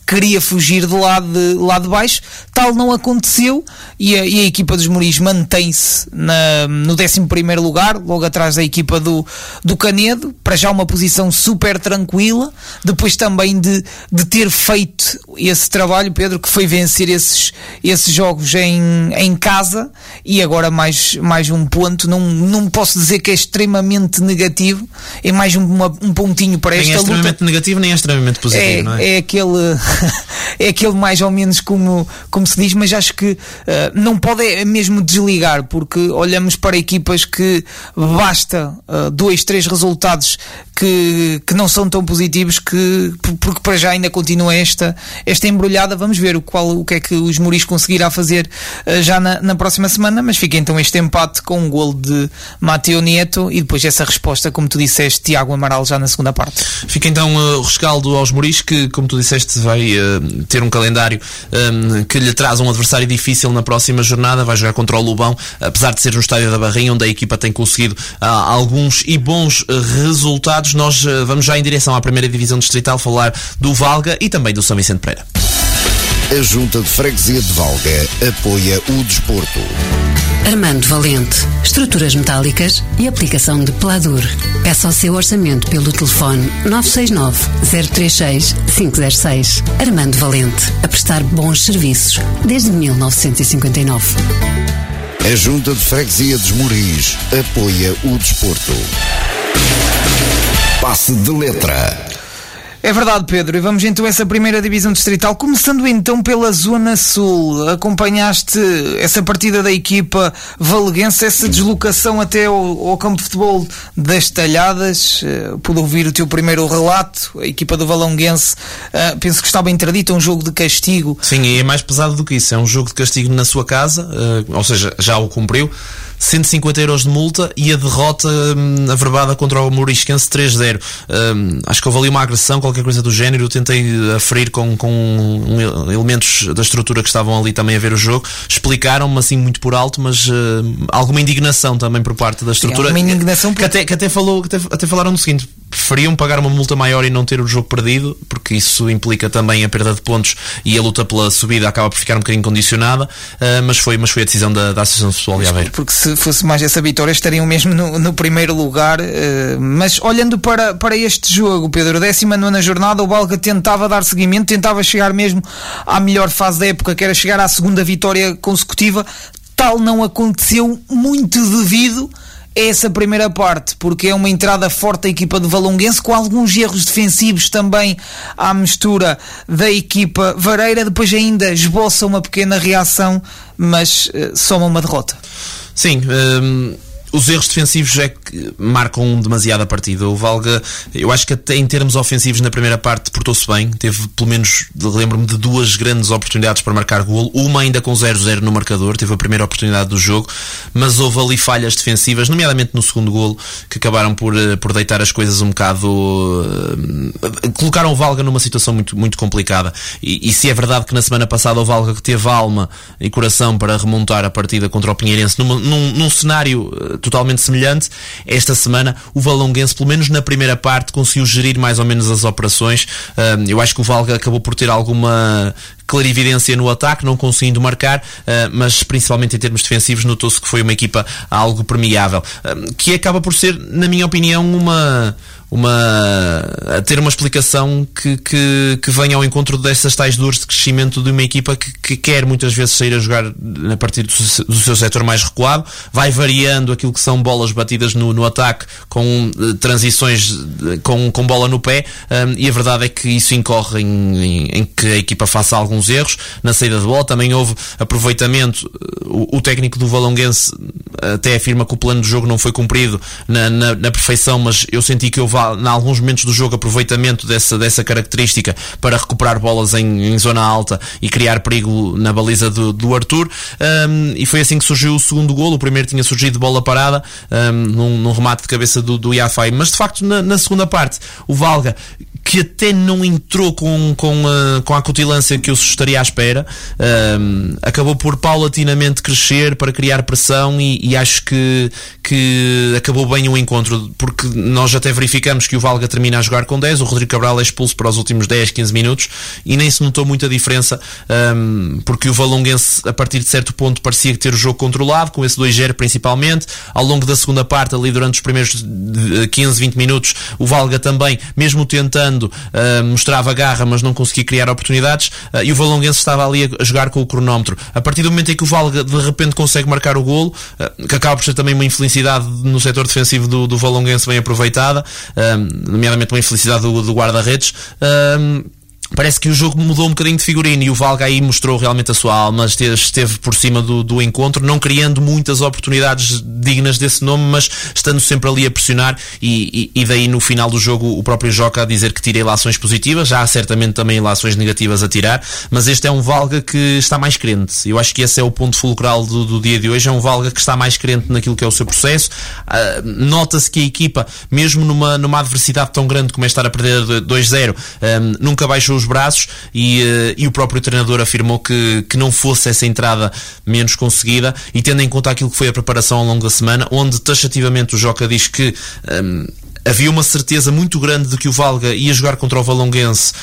queria fugir de lá de baixo. Tal não aconteceu e a equipa dos Moris mantém-se no 11º lugar, logo atrás da equipa do Canedo, para já uma posição super tranquila, depois também de ter feito esse trabalho, Pedro, que foi vencer esses jogos em casa, e agora mais um ponto, não posso dizer que é extremamente negativo, é mais um pontinho para esta luta. Nem é extremamente negativo, nem é extremamente positivo, não é? É aquele mais ou menos como se diz, mas acho que não pode mesmo desligar, porque olhamos para equipas que basta 2-3 resultados que não são tão positivos, porque para já ainda continua esta embrulhada. Vamos ver o que é que os Moris conseguirá fazer já na próxima semana, mas fica então este empate com um golo de Mateo Nieto e depois essa resposta, como tu disseste, Tiago Amaral, já na segunda parte. Fica então o rescaldo aos Moris, que, como tu disseste, vai ter um calendário que lhe traz um adversário difícil na próxima jornada. Vai jogar contra o Lobão, apesar de ser no estádio da Barrinha, onde a equipa tem conseguido alguns e bons resultados. Nós vamos já em direção à primeira divisão distrital falar do Valga e também do São Vicente Pereira. A Junta de Freguesia de Valga apoia o desporto. Armando Valente, estruturas metálicas e aplicação de Pladur. Peça o seu orçamento pelo telefone 969 036 506. Armando Valente, a prestar bons serviços desde 1959. A Junta de Freguesia dos Moris apoia o desporto. Passe de letra. É verdade, Pedro, e vamos então a essa primeira divisão distrital, começando então pela Zona Sul. Acompanhaste essa partida da equipa valeguense, essa deslocação até ao campo de futebol das Talhadas. Pude ouvir o teu primeiro relato. A equipa do Valonguense, penso que estava interdita, um jogo de castigo. Sim, e é mais pesado do que isso, é um jogo de castigo na sua casa, ou seja, já o cumpriu. 150 € de multa e a derrota averbada contra o Morisquense 3-0. Acho que houve ali uma agressão, qualquer coisa do género. Eu tentei aferir com elementos da estrutura que estavam ali também a ver o jogo. Explicaram-me assim muito por alto, mas alguma indignação também por parte da estrutura. Sim, uma indignação que até falaram no seguinte: preferiam pagar uma multa maior e não ter o jogo perdido, porque isso implica também a perda de pontos e a luta pela subida acaba por ficar um bocadinho condicionada, mas foi a decisão da Associação de Futebol de Aveiro. Porque se fosse mais essa vitória estariam mesmo no primeiro lugar, mas olhando para este jogo, Pedro, 19ª jornada, o Valga tentava dar seguimento, tentava chegar mesmo à melhor fase da época, que era chegar à segunda vitória consecutiva. Tal não aconteceu, muito devido essa primeira parte, porque é uma entrada forte da equipa de Valonguense, com alguns erros defensivos também à mistura da equipa vareira. Depois ainda esboça uma pequena reação, mas soma uma derrota. Sim, os erros defensivos é que marcam demasiado a partida. O Valga, eu acho que até em termos ofensivos na primeira parte portou-se bem, teve pelo menos, lembro-me de 2 grandes oportunidades para marcar golo, uma ainda com 0-0 no marcador, teve a primeira oportunidade do jogo, mas houve ali falhas defensivas, nomeadamente no segundo golo, que acabaram por deitar as coisas um bocado, colocaram o Valga numa situação muito, muito complicada. E se é verdade que na semana passada o Valga que teve alma e coração para remontar a partida contra o Pinheirense num cenário totalmente semelhante, esta semana o Valonguense, pelo menos na primeira parte, conseguiu gerir mais ou menos as operações. Eu acho que o Valga acabou por ter alguma clarividência no ataque, não conseguindo marcar, mas principalmente em termos defensivos notou-se que foi uma equipa algo permeável, que acaba por ser, na minha opinião, a ter uma explicação que venha ao encontro dessas tais dores de crescimento de uma equipa que quer muitas vezes sair a jogar a partir do seu setor mais recuado, vai variando aquilo que são bolas batidas no ataque, com transições com bola no pé, e a verdade é que isso incorre em que a equipa faça alguns erros na saída de bola. Também houve aproveitamento, o técnico do Valonguense até afirma que o plano de jogo não foi cumprido na perfeição, mas eu senti que houve em alguns momentos do jogo aproveitamento dessa característica para recuperar bolas em zona alta e criar perigo na baliza do Arthur, e foi assim que surgiu o segundo golo. O primeiro tinha surgido de bola parada, num remate de cabeça do Iafai, mas de facto na segunda parte o Valga, que até não entrou com a acutilância que eu estaria à espera. Acabou por paulatinamente crescer para criar pressão e acho que acabou bem o encontro, porque nós até verificamos que o Valga termina a jogar com 10, o Rodrigo Cabral é expulso para os últimos 10, 15 minutos e nem se notou muita diferença, porque o Valonguense a partir de certo ponto parecia ter o jogo controlado, com esse 2-0 principalmente. Ao longo da segunda parte, ali durante os primeiros 15, 20 minutos, o Valga também, mesmo tentando, mostrava garra, mas não conseguia criar oportunidades, e o Valonguense estava ali a jogar com o cronómetro. A partir do momento em que o Valga de repente consegue marcar o golo, que acaba por ser também uma infelicidade no setor defensivo do Valonguense bem aproveitada, nomeadamente uma infelicidade do guarda-redes, parece que o jogo mudou um bocadinho de figurino e o Valga aí mostrou realmente a sua alma, esteve por cima do encontro, não criando muitas oportunidades dignas desse nome, mas estando sempre ali a pressionar e daí no final do jogo o próprio Joca a dizer que tira ilações positivas. Já há certamente também ilações negativas a tirar, mas este é um Valga que está mais crente. Eu acho que esse é o ponto fulcral do dia de hoje, é um Valga que está mais crente naquilo que é o seu processo. Nota-se que a equipa, mesmo numa adversidade tão grande como é estar a perder 2-0, nunca baixou os braços e o próprio treinador afirmou que não fosse essa entrada menos conseguida, e tendo em conta aquilo que foi a preparação ao longo da semana, onde taxativamente o Joca diz que havia uma certeza muito grande de que o Valga ia jogar contra o Valonguense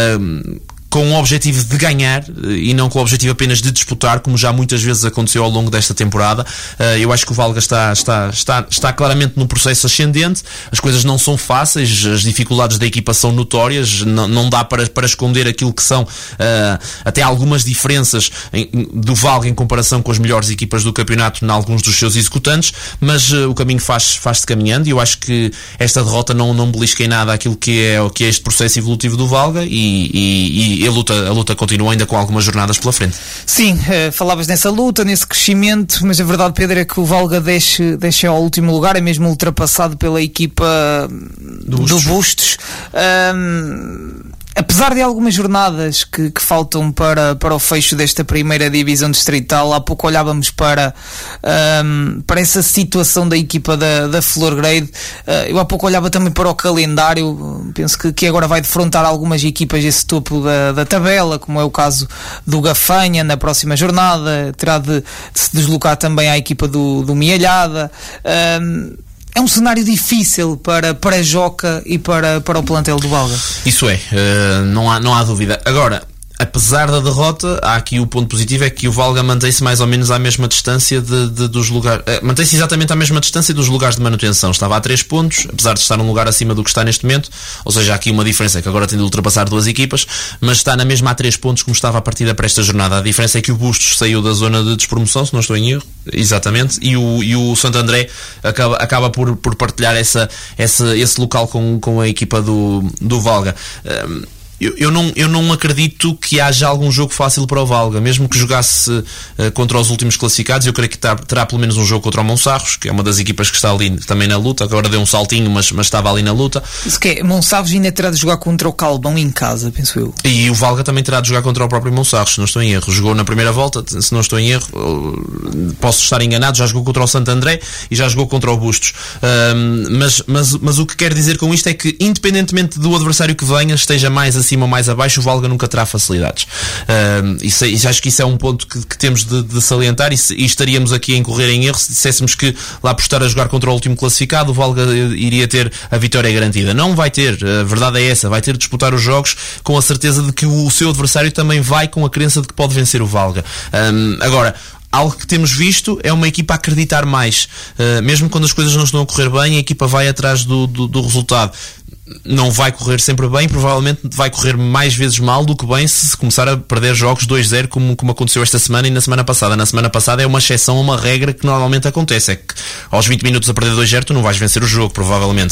com o objetivo de ganhar e não com o objetivo apenas de disputar, como já muitas vezes aconteceu ao longo desta temporada. Eu acho que o Valga está claramente num processo ascendente. As coisas não são fáceis, as dificuldades da equipa são notórias, não dá para esconder aquilo que são até algumas diferenças do Valga em comparação com as melhores equipas do campeonato em alguns dos seus executantes, mas o caminho faz-se caminhando, e eu acho que esta derrota não belisca em nada aquilo que é este processo evolutivo do Valga, e a luta continua ainda com algumas jornadas pela frente. Sim, falavas nessa luta, nesse crescimento, mas a verdade, Pedro, é que o Valga deixa ao último lugar, é mesmo ultrapassado pela equipa do Bustos. Apesar de algumas jornadas que faltam para o fecho desta primeira divisão distrital, há pouco olhávamos para essa situação da equipa da Florgrade. Eu há pouco olhava também para o calendário. Penso que agora vai defrontar algumas equipas esse topo da tabela, como é o caso do Gafanha na próxima jornada. Terá de se deslocar também à equipa do Mialhada. É um cenário difícil para a Joca e para o plantel do Valga. Isso é, não há dúvida. Agora, apesar da derrota, há aqui o ponto positivo, é que o Valga mantém-se mais ou menos à mesma distância dos lugares, mantém-se exatamente à mesma distância dos lugares de manutenção. Estava a 3 pontos, apesar de estar um lugar acima do que está neste momento, ou seja, há aqui uma diferença, que agora tem de ultrapassar 2 equipas, mas está na mesma a 3 pontos como estava a partida para esta jornada. A diferença é que o Bustos saiu da zona de despromoção, se não estou em erro, exatamente, e o Santo André acaba por partilhar esse local com a equipa do Valga. Eu não acredito que haja algum jogo fácil para o Valga, mesmo que jogasse contra os últimos classificados. Eu creio que terá pelo menos um jogo contra o Monsarros, que é uma das equipas que está ali também na luta. Agora deu um saltinho, mas estava ali na luta. Isso que é, Monsarros ainda terá de jogar contra o Calbão em casa, penso eu. E o Valga também terá de jogar contra o próprio Monsarros, se não estou em erro. Jogou na primeira volta, se não estou em erro, posso estar enganado, já jogou contra o Santo André e já jogou contra o Bustos. Mas o que quero dizer com isto é que, independentemente do adversário que venha, esteja mais acima ou mais abaixo, o Valga nunca terá facilidades. Acho que isso é um ponto que temos de salientar, e estaríamos aqui a incorrer em erro se disséssemos que lá por estar a jogar contra o último classificado o Valga iria ter a vitória garantida. Não vai ter, a verdade é essa, vai ter de disputar os jogos com a certeza de que o seu adversário também vai com a crença de que pode vencer o Valga. Agora, algo que temos visto é uma equipa a acreditar mais, mesmo quando as coisas não estão a correr bem, a equipa vai atrás do resultado. Não vai correr sempre bem, provavelmente vai correr mais vezes mal do que bem se começar a perder jogos 2-0 como aconteceu esta semana e na semana passada. Na semana passada é uma exceção a uma regra que normalmente acontece, é que aos 20 minutos a perder 2-0 tu não vais vencer o jogo, provavelmente,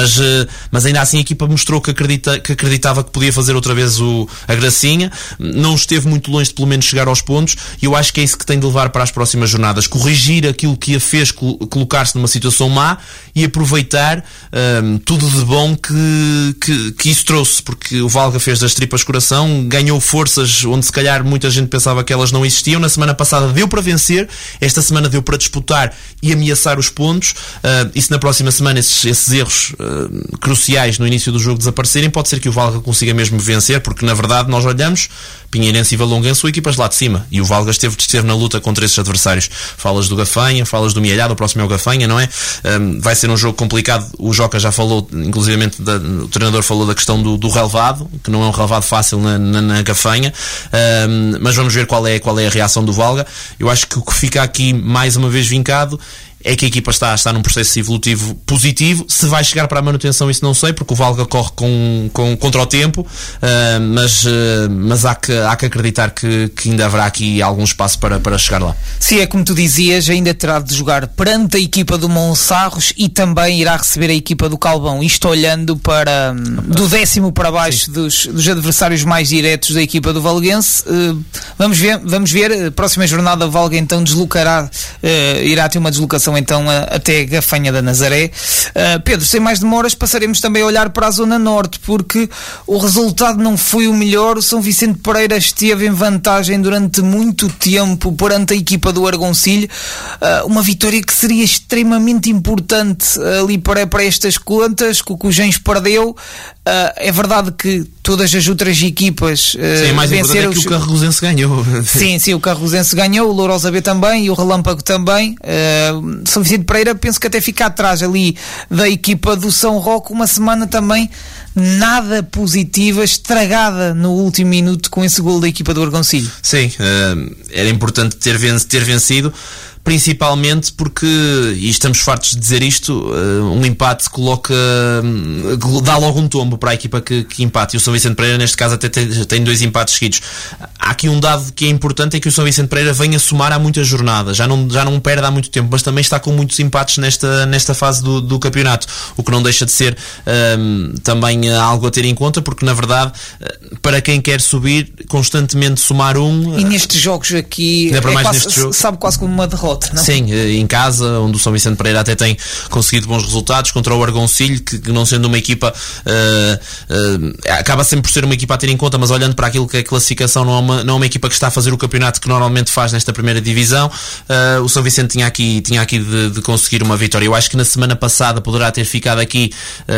mas ainda assim a equipa mostrou que acreditava que podia fazer outra vez a gracinha, não esteve muito longe de pelo menos chegar aos pontos, e eu acho que é isso que tem de levar para as próximas jornadas, corrigir aquilo que a fez colocar-se numa situação má e aproveitar tudo de bom que que isso trouxe, porque o Valga fez das tripas coração, ganhou forças onde se calhar muita gente pensava que elas não existiam. Na semana passada deu para vencer, esta semana deu para disputar e ameaçar os pontos, e se na próxima semana esses erros cruciais no início do jogo desaparecerem, pode ser que o Valga consiga mesmo vencer, porque na verdade nós olhamos, Pinheirense e Valonguense são equipas lá de cima, e o Valga esteve na luta contra esses adversários. Falas do Gafanha, falas do Mialhado, o próximo é o Gafanha, não é? Vai ser um jogo complicado. O Joca já falou, inclusivamente o treinador falou da questão do relevado, que não é um relevado fácil na Gafanha, mas vamos ver qual é a reação do Valga. Eu acho que o que fica aqui mais uma vez vincado é que a equipa está num processo evolutivo positivo. Se vai chegar para a manutenção, isso não sei, porque o Valga corre contra o tempo, mas há que acreditar que ainda haverá aqui algum espaço para chegar lá. Se é como tu dizias, ainda terá de jogar perante a equipa do Monsarros e também irá receber a equipa do Calvão, isto olhando para do 10º para baixo dos adversários mais diretos da equipa do Valguense. Vamos ver, próxima jornada o Valga então irá ter uma deslocação então até Gafanha da Nazaré. Pedro, sem mais demoras, passaremos também a olhar para a Zona Norte, porque o resultado não foi o melhor. O São Vicente Pereira esteve em vantagem durante muito tempo perante a equipa do Argoncilho, uma vitória que seria extremamente importante ali para estas contas, que o Cujens perdeu. É verdade que todas as outras equipas mais venceram. É que o Carrozense ganhou. Sim, o Carrozense ganhou, o Lourosa B também e o Relâmpago também. São Vicente Pereira penso que até fica atrás ali da equipa do São Roque, uma semana também nada positiva, estragada no último minuto com esse golo da equipa do Argoncilho. Sim, era importante ter vencido, principalmente porque, e estamos fartos de dizer isto, um empate dá logo um tombo para a equipa que empate, e o São Vicente Pereira neste caso até tem 2 empates seguidos. Há aqui um dado que é importante, é que o São Vicente Pereira vem a somar há muitas jornadas, já não perde há muito tempo, mas também está com muitos empates nesta fase do campeonato, o que não deixa de ser também algo a ter em conta, porque na verdade para quem quer subir, constantemente somar e nestes jogos aqui sabe quase como uma derrota. Não? Sim, em casa, onde o São Vicente Pereira até tem conseguido bons resultados contra o Argoncilho, que não sendo uma equipa acaba sempre por ser uma equipa a ter em conta, mas olhando para aquilo que é a classificação, não é uma equipa que está a fazer o campeonato que normalmente faz nesta primeira divisão. O São Vicente tinha aqui de conseguir uma vitória. Eu acho que na semana passada poderá ter ficado aqui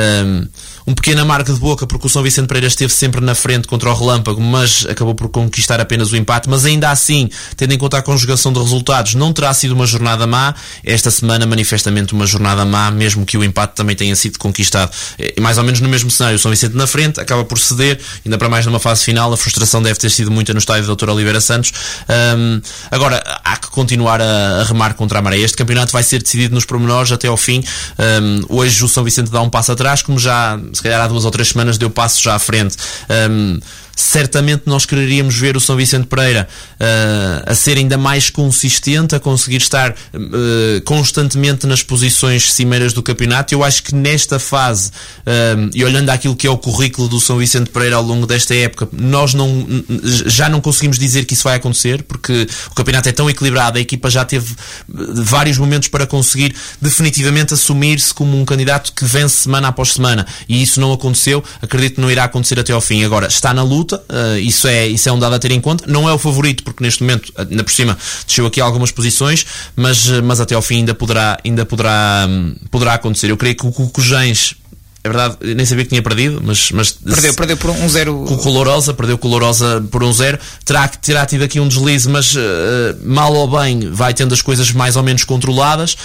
um pequeno amargo de boca, porque o São Vicente Pereira esteve sempre na frente contra o Relâmpago, mas acabou por conquistar apenas o empate. Mas ainda assim, tendo em conta a conjugação de resultados, não terá sido uma jornada má. Esta semana manifestamente uma jornada má, mesmo que o empate também tenha sido conquistado. E mais ou menos no mesmo cenário, o São Vicente na frente, acaba por ceder, ainda para mais numa fase final. A frustração deve ter sido muita no estádio Dr. Oliveira Santos. Agora, há que continuar a remar contra a maré. Este campeonato vai ser decidido nos pormenores até ao fim. Hoje o São Vicente dá um passo atrás, como já se calhar há 2 ou 3 semanas deu passos já à frente. Certamente nós quereríamos ver o São Vicente Pereira a ser ainda mais consistente, a conseguir estar constantemente nas posições cimeiras do campeonato. Eu acho que nesta fase, e olhando aquilo que é o currículo do São Vicente Pereira ao longo desta época, nós já não conseguimos dizer que isso vai acontecer, porque o campeonato é tão equilibrado, a equipa já teve vários momentos para conseguir definitivamente assumir-se como um candidato que vence semana após semana, e isso não aconteceu. Acredito que não irá acontecer até ao fim. Agora, está na luta. Isso é um dado a ter em conta. Não é o favorito, porque neste momento, ainda por cima, desceu aqui algumas posições, mas até ao fim ainda poderá acontecer. Eu creio que o Cujens, é verdade, nem sabia que tinha perdido, mas perdeu por 1-0 com o Colorosa, perdeu com o Colorosa por 1-0. Terá tido aqui um deslize, mas mal ou bem vai tendo as coisas mais ou menos controladas.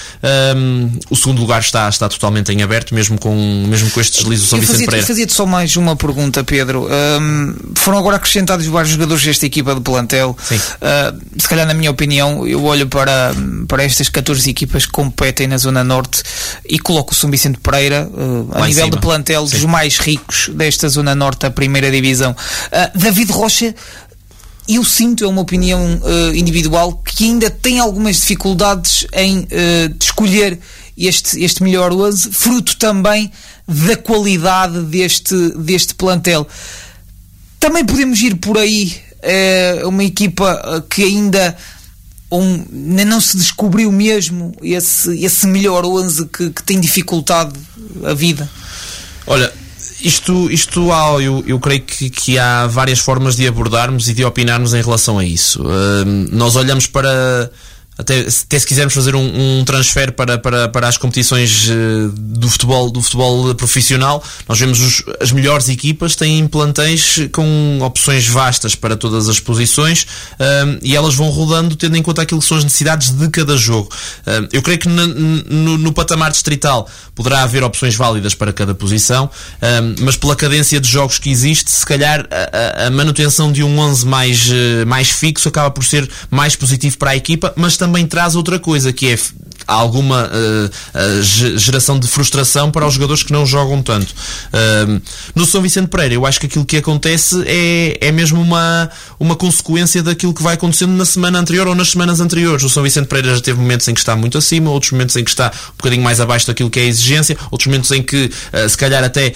O segundo lugar está totalmente em aberto, mesmo com este deslize do São Vicente Pereira. Fazia-te só mais uma pergunta, Pedro. Foram agora acrescentados vários jogadores desta equipa de plantel. Se calhar, na minha opinião, eu olho para estas 14 equipas que competem na Zona Norte e coloco o São Vicente Pereira a nível de plantel dos mais ricos desta Zona Norte da primeira divisão. David Rocha, eu sinto, é uma opinião individual, que ainda tem algumas dificuldades em escolher este melhor 11, fruto também da qualidade deste plantel. Também podemos ir por aí, uma equipa que ainda não se descobriu mesmo esse melhor 11 que tem dificultado a vida. Olha, Eu creio que há várias formas de abordarmos e de opinarmos em relação a isso. Nós olhamos para... Até se quisermos fazer um transfer para as competições do futebol profissional, nós vemos as melhores equipas têm plantéis com opções vastas para todas as posições, e elas vão rodando tendo em conta aquilo que são as necessidades de cada jogo. Eu creio que no patamar distrital poderá haver opções válidas para cada posição, mas pela cadência de jogos que existe, se calhar a manutenção de um 11 mais fixo acaba por ser mais positivo para a equipa, mas também traz outra coisa, que é alguma geração de frustração para os jogadores que não jogam tanto. No São Vicente Pereira, eu acho que aquilo que acontece é mesmo uma consequência daquilo que vai acontecendo na semana anterior ou nas semanas anteriores. O São Vicente Pereira já teve momentos em que está muito acima, outros momentos em que está um bocadinho mais abaixo daquilo que é a exigência, outros momentos em que se calhar até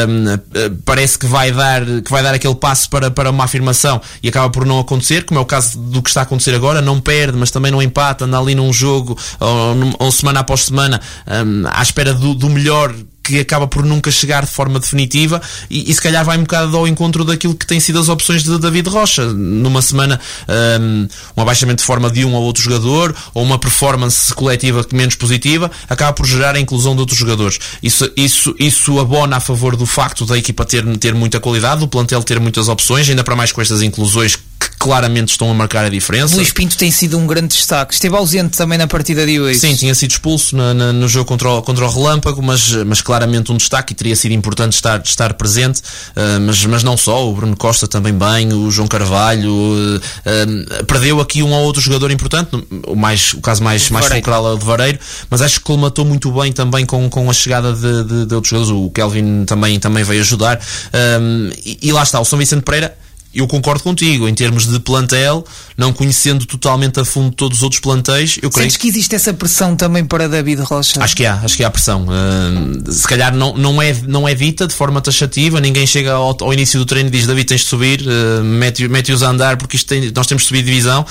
parece que vai dar aquele passo para uma afirmação e acaba por não acontecer, como é o caso do que está a acontecer agora. Não perde, mas também não empata, anda ali num jogo ou semana após semana à espera do melhor, que acaba por nunca chegar de forma definitiva, e se calhar vai um bocado ao encontro daquilo que têm sido as opções de David Rocha. Numa semana um abaixamento de forma de um ou outro jogador, ou uma performance coletiva menos positiva, acaba por gerar a inclusão de outros jogadores. Isso abona a favor do facto da equipa ter muita qualidade, do plantel ter muitas opções, ainda para mais com estas inclusões que claramente estão a marcar a diferença. Luís Pinto tem sido um grande destaque, esteve ausente também na partida de hoje. Sim, tinha sido expulso no jogo contra o Relâmpago, mas claramente um destaque, e teria sido importante estar presente, mas não só, o Bruno Costa também bem, o João Carvalho, perdeu aqui um ou outro jogador importante, o caso mais fulcral é o de Vareiro, mas acho que colmatou muito bem também com a chegada de outros jogadores. O Kelvin também veio ajudar, e lá está, o São Vicente Pereira. Eu concordo contigo, em termos de plantel, não conhecendo totalmente a fundo todos os outros plantéis, eu creio... Sentes que existe essa pressão também para David Rocha? Acho que há pressão. Se calhar não é dita de forma taxativa, ninguém chega ao início do treino e diz: David, tens de subir, mete-os a andar porque nós temos de subir divisão,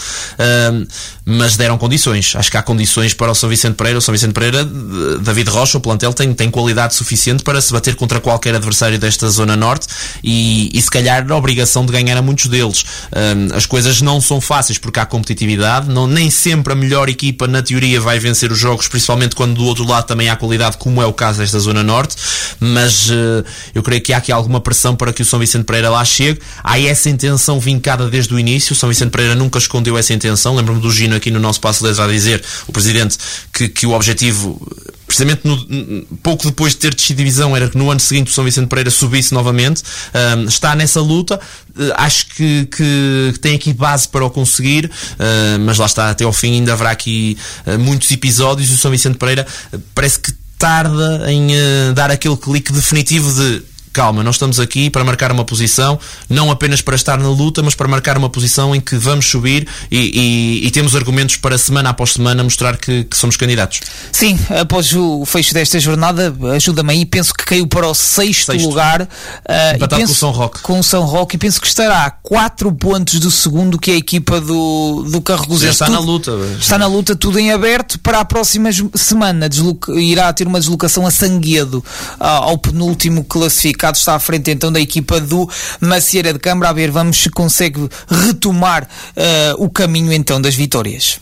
mas deram condições. Acho que há condições para o São Vicente Pereira. O São Vicente Pereira, David Rocha, o plantel tem qualidade suficiente para se bater contra qualquer adversário desta Zona Norte, e se calhar a obrigação de ganhar a muitos deles. As coisas não são fáceis porque há competitividade, nem sempre a melhor equipa na teoria vai vencer os jogos, principalmente quando do outro lado também há qualidade, como é o caso desta Zona Norte, mas eu creio que há aqui alguma pressão para que o São Vicente Pereira lá chegue. Há essa intenção vincada desde o início. O São Vicente Pereira nunca escondeu essa intenção. Lembro-me do Gino aqui no nosso Passo Letra a dizer, o Presidente, que o objetivo, precisamente pouco depois de ter descido divisão, era que no ano seguinte o São Vicente Pereira subisse novamente. Está nessa luta, acho que tem aqui base para o conseguir, mas lá está, até ao fim ainda haverá aqui muitos episódios, e o São Vicente Pereira parece que tarda em dar aquele clique definitivo de: calma, nós estamos aqui para marcar uma posição, não apenas para estar na luta, mas para marcar uma posição em que vamos subir, e temos argumentos para semana após semana mostrar que somos candidatos. Sim, após o fecho desta jornada, ajuda-me aí, penso que caiu para o sexto lugar, empatado com o São Roque. Com o São Roque, e penso que estará a 4 pontos do segundo, que é a equipa do Carregosense. Está na luta. Está na luta, tudo em aberto. Para a próxima semana irá ter uma deslocação a Sanguedo, ao penúltimo classificado. Está à frente então da equipa do Macieira de Câmara. A ver, vamos se consegue retomar o caminho então das vitórias.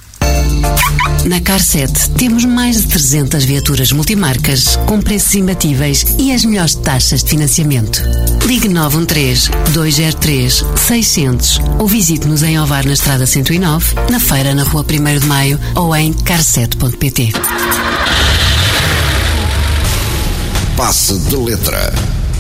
Na Car7 temos mais de 300 viaturas multimarcas com preços imbatíveis e as melhores taxas de financiamento. Ligue 913-203-600 ou visite-nos em Ovar, na Estrada 109, na Feira, na Rua 1º de Maio, ou em car7.pt. Passe de letra.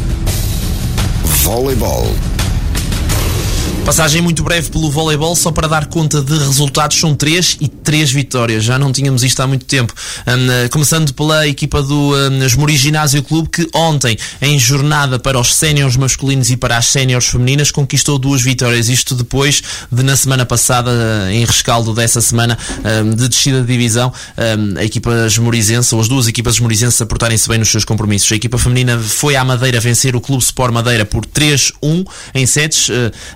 Voleibol. Passagem muito breve pelo voleibol, só para dar conta de resultados. São 3 vitórias, já não tínhamos isto há muito tempo. Começando pela equipa do Esmoriz Ginásio Clube, que ontem, em jornada para os séniores masculinos e para as séniores femininas, conquistou 2 vitórias. Isto depois de, na semana passada, em rescaldo dessa semana de descida de divisão, a equipa esmorizense, ou as duas equipas esmorizenses, a portarem-se bem nos seus compromissos. A equipa feminina foi à Madeira vencer o Clube Sport Madeira por 3-1 em sets.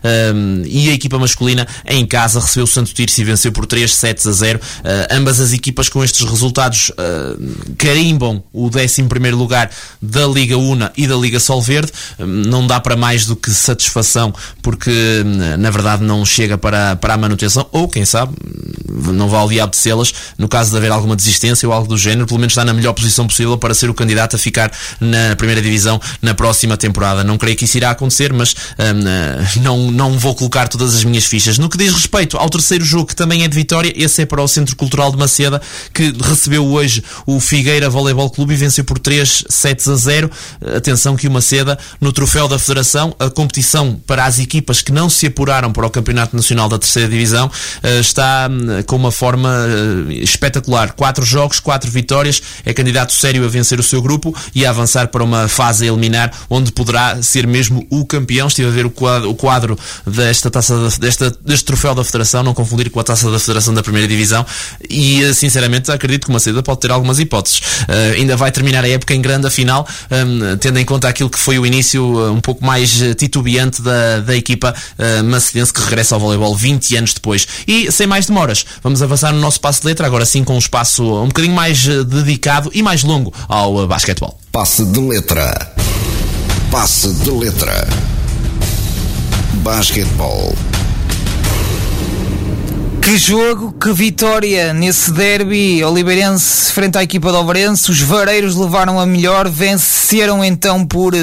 e a equipa masculina em casa recebeu o Santo Tirso e venceu por 3-7-0. Ambas as equipas com estes resultados carimbam o 11º lugar da Liga Una e da Liga Solverde. Não dá para mais do que satisfação, porque na verdade não chega para a manutenção, ou quem sabe não vale o diabo de selas, no caso de haver alguma desistência ou algo do género, pelo menos está na melhor posição possível para ser o candidato a ficar na primeira divisão na próxima temporada. Não creio que isso irá acontecer, mas não vou colocar todas as minhas fichas. No que diz respeito ao terceiro jogo, que também é de Vitória, esse é para o Centro Cultural de Maceda, que recebeu hoje o Figueira Voleibol Clube e venceu por 3-7-0. Atenção que o Maceda, no troféu da Federação, a competição para as equipas que não se apuraram para o Campeonato Nacional da terceira divisão, está com uma forma espetacular. 4 jogos, 4 vitórias, é candidato sério a vencer o seu grupo e a avançar para uma fase a eliminar, onde poderá ser mesmo o campeão. Estive a ver o quadro deste troféu da Federação, não confundir com a taça da Federação da primeira divisão, e sinceramente acredito que o Maceda pode ter algumas hipóteses. Ainda vai terminar a época em grande, afinal, tendo em conta aquilo que foi o início um pouco mais titubeante da equipa macedense, que regressa ao voleibol 20 anos depois. E sem mais demoras, vamos avançar no nosso passo de letra, agora sim com um espaço um bocadinho mais dedicado e mais longo ao basquetebol. Passe de letra. Passe de letra. Basquetebol. Que jogo, que vitória nesse derby oliveirense frente à equipa de Ovarense. Os vareiros levaram a melhor, venceram então por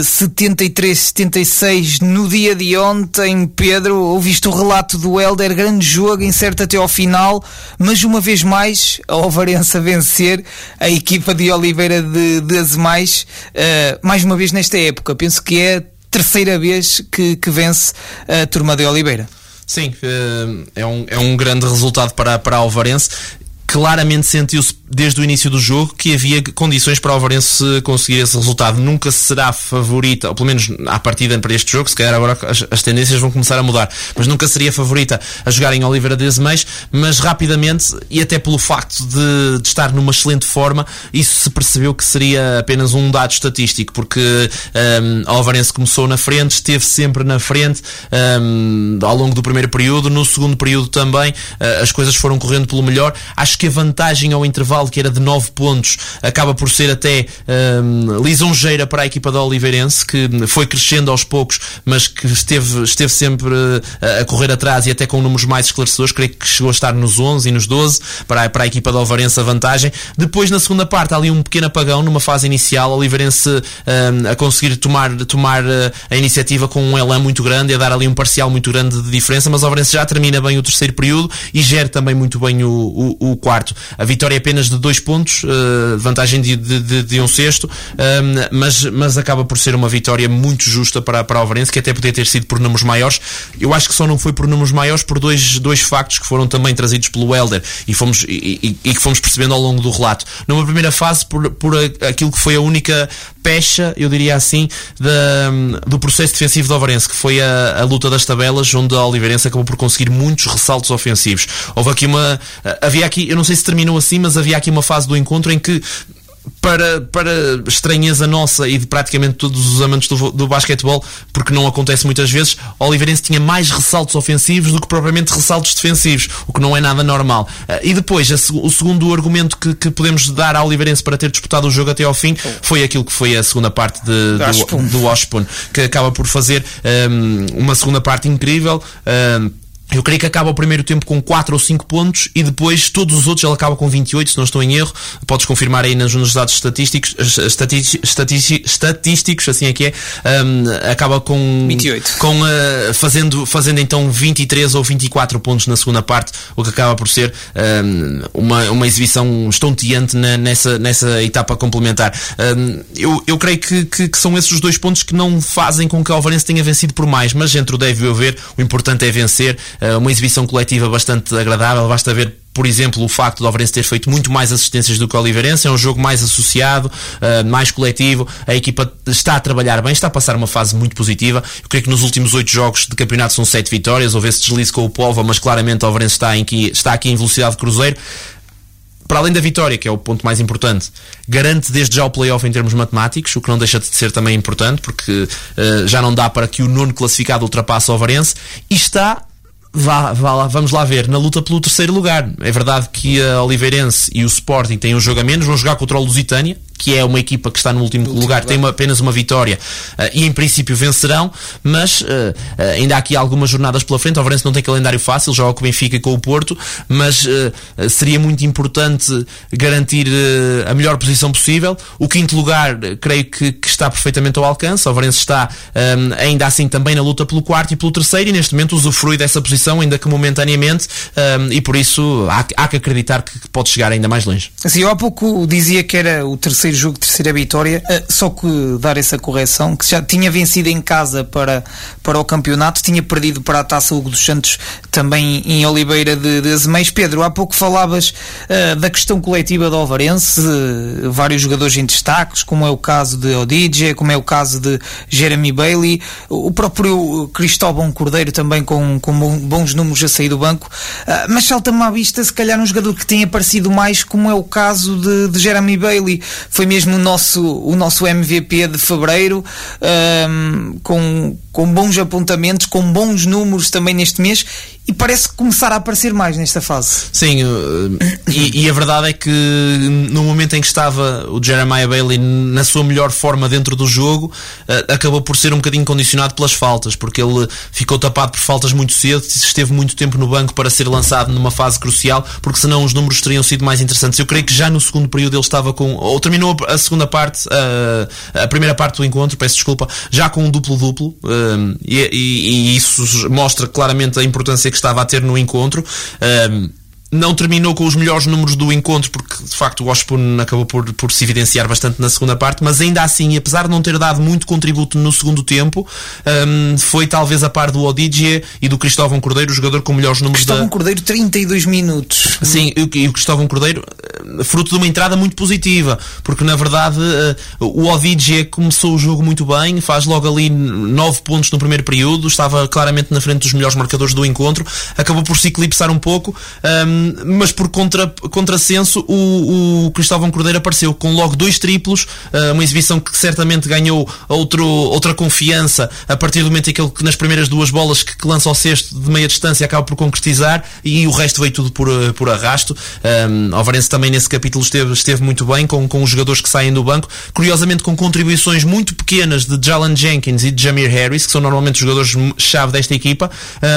73-76 no dia de ontem. Pedro, ouviste o relato do Hélder, grande jogo, incerto até ao final, mas uma vez mais a Ovarense a vencer a equipa de Oliveira de Azemais, mais uma vez nesta época. Penso que é a terceira vez que vence a turma de Oliveira. Sim, é um grande resultado para a Ovarense. Claramente sentiu-se desde o início do jogo que havia condições para a Ovarense conseguir esse resultado. Nunca será favorita, ou pelo menos à partida para este jogo, se calhar agora as tendências vão começar a mudar, mas nunca seria favorita a jogar em Oliveira de Azemais, mas rapidamente, e até pelo facto de estar numa excelente forma, isso se percebeu que seria apenas um dado estatístico, porque a Ovarense começou na frente, esteve sempre na frente ao longo do primeiro período, no segundo período também, as coisas foram correndo pelo melhor. Acho que a vantagem ao intervalo, que era de 9 pontos, acaba por ser até lisonjeira para a equipa da Oliveirense, que foi crescendo aos poucos, mas que esteve sempre a correr atrás e até com números mais esclarecedores. Creio que chegou a estar nos 11 e nos 12 para a equipa da Oliveirense a vantagem. Depois, na segunda parte, há ali um pequeno apagão numa fase inicial, a Oliveirense a conseguir tomar a iniciativa com um elan muito grande, a dar ali um parcial muito grande de diferença, mas a Oliveirense já termina bem o terceiro período e gera também muito bem o quarto. A vitória é apenas de 2 pontos, vantagem de um sexto, mas acaba por ser uma vitória muito justa para a Ovarense, que até podia ter sido por números maiores. Eu acho que só não foi por números maiores por dois factos que foram também trazidos pelo Hélder e que fomos percebendo ao longo do relato. Numa primeira fase, por aquilo que foi a única pecha, eu diria assim, do processo defensivo da Ovarense, que foi a luta das tabelas, onde a Oliveirense acabou por conseguir muitos ressaltos ofensivos. Havia aqui, eu não sei se terminou assim, mas havia aqui uma fase do encontro em que, para estranheza nossa e de praticamente todos os amantes do basquetebol, porque não acontece muitas vezes, a Oliveirense tinha mais ressaltos ofensivos do que propriamente ressaltos defensivos, o que não é nada normal. E depois, o segundo argumento que podemos dar à Oliveirense para ter disputado o jogo até ao fim foi aquilo que foi a segunda parte do Washburn, que acaba por fazer uma segunda parte incrível. Eu creio que acaba o primeiro tempo com 4 ou 5 pontos e depois todos os outros ele acaba com 28, se não estou em erro. Podes confirmar aí nos dados estatísticos, assim é que é. Acaba com 28. Fazendo então 23 ou 24 pontos na segunda parte, o que acaba por ser uma exibição estonteante nessa etapa complementar. Eu creio que são esses os 2 pontos que não fazem com que a Ovarense tenha vencido por mais, mas entre o deve e o haver, o importante é vencer. Uma exibição coletiva bastante agradável. Basta ver, por exemplo, o facto de o Ovarense ter feito muito mais assistências do que o Oliveirense. É um jogo mais associado, mais coletivo. A equipa está a trabalhar bem, está a passar uma fase muito positiva. Eu creio que nos últimos 8 jogos de campeonato são 7 vitórias. Houve esse deslize com o Póvoa, mas claramente o Ovarense está aqui em velocidade de cruzeiro. para além da vitória, que é o ponto mais importante, garante desde já o play-off em termos matemáticos, o que não deixa de ser também importante, porque já não dá para que o nono classificado ultrapasse o Ovarense, e está, vamos lá ver, na luta pelo terceiro lugar. É verdade que a Oliveirense e o Sporting têm um jogo a menos, vão jogar contra o Lusitânia, que é uma equipa que está no último lugar, tem apenas uma vitória e em princípio vencerão, mas ainda há aqui algumas jornadas pela frente. O Ovarense não tem calendário fácil, joga com o Benfica e com o Porto, mas seria muito importante garantir a melhor posição possível. O quinto lugar creio que está perfeitamente ao alcance. O Ovarense está ainda assim também na luta pelo quarto e pelo terceiro, e neste momento usufrui dessa posição, ainda que momentaneamente, e por isso há que acreditar que pode chegar ainda mais longe. Assim, eu há pouco dizia que era o terceiro jogo, terceira vitória, só que dar essa correção, que já tinha vencido em casa para o campeonato, tinha perdido para a Taça Hugo dos Santos também em Oliveira de Azeméis. Pedro, há pouco falavas da questão coletiva do Ovarense, vários jogadores em destaques, como é o caso de Odige, como é o caso de Jeremy Bailey, o próprio Cristóvão Cordeiro também com bons números a sair do banco, mas salta-me à vista se calhar um jogador que tem aparecido mais, como é o caso de Jeremy Bailey. Foi mesmo o nosso MVP de fevereiro, com bons apontamentos, com bons números também neste mês, e parece começar a aparecer mais nesta fase. Sim, e a verdade é que no momento em que estava o Jeremiah Bailey na sua melhor forma dentro do jogo, acabou por ser um bocadinho condicionado pelas faltas, porque ele ficou tapado por faltas muito cedo, esteve muito tempo no banco para ser lançado numa fase crucial, porque senão os números teriam sido mais interessantes. Eu creio que já no segundo período ele estava ou terminou a segunda parte, a primeira parte do encontro, peço desculpa, já com um duplo-duplo, e isso mostra claramente a importância que estava a ter no encontro. Não terminou com os melhores números do encontro, porque de facto o Washburn acabou por se evidenciar bastante na segunda parte, mas ainda assim, apesar de não ter dado muito contributo no segundo tempo, foi talvez a par do Odige e do Cristóvão Cordeiro o jogador com melhores números. Cristóvão Cordeiro, 32 minutos. Sim, e o Cristóvão Cordeiro, fruto de uma entrada muito positiva, porque na verdade o Odige começou o jogo muito bem, faz logo ali 9 pontos no primeiro período, estava claramente na frente dos melhores marcadores do encontro, acabou por se eclipsar um pouco, mas por contrassenso o Cristóvão Cordeiro apareceu com logo 2 triplos, uma exibição que certamente ganhou outra confiança a partir do momento em que ele, nas primeiras 2 bolas que lança ao cesto de meia distância, acaba por concretizar, e o resto veio tudo por arrasto. O Ovarense também nesse capítulo esteve muito bem com os jogadores que saem do banco, curiosamente com contribuições muito pequenas de Jalen Jenkins e de Jamir Harris, que são normalmente os jogadores-chave desta equipa,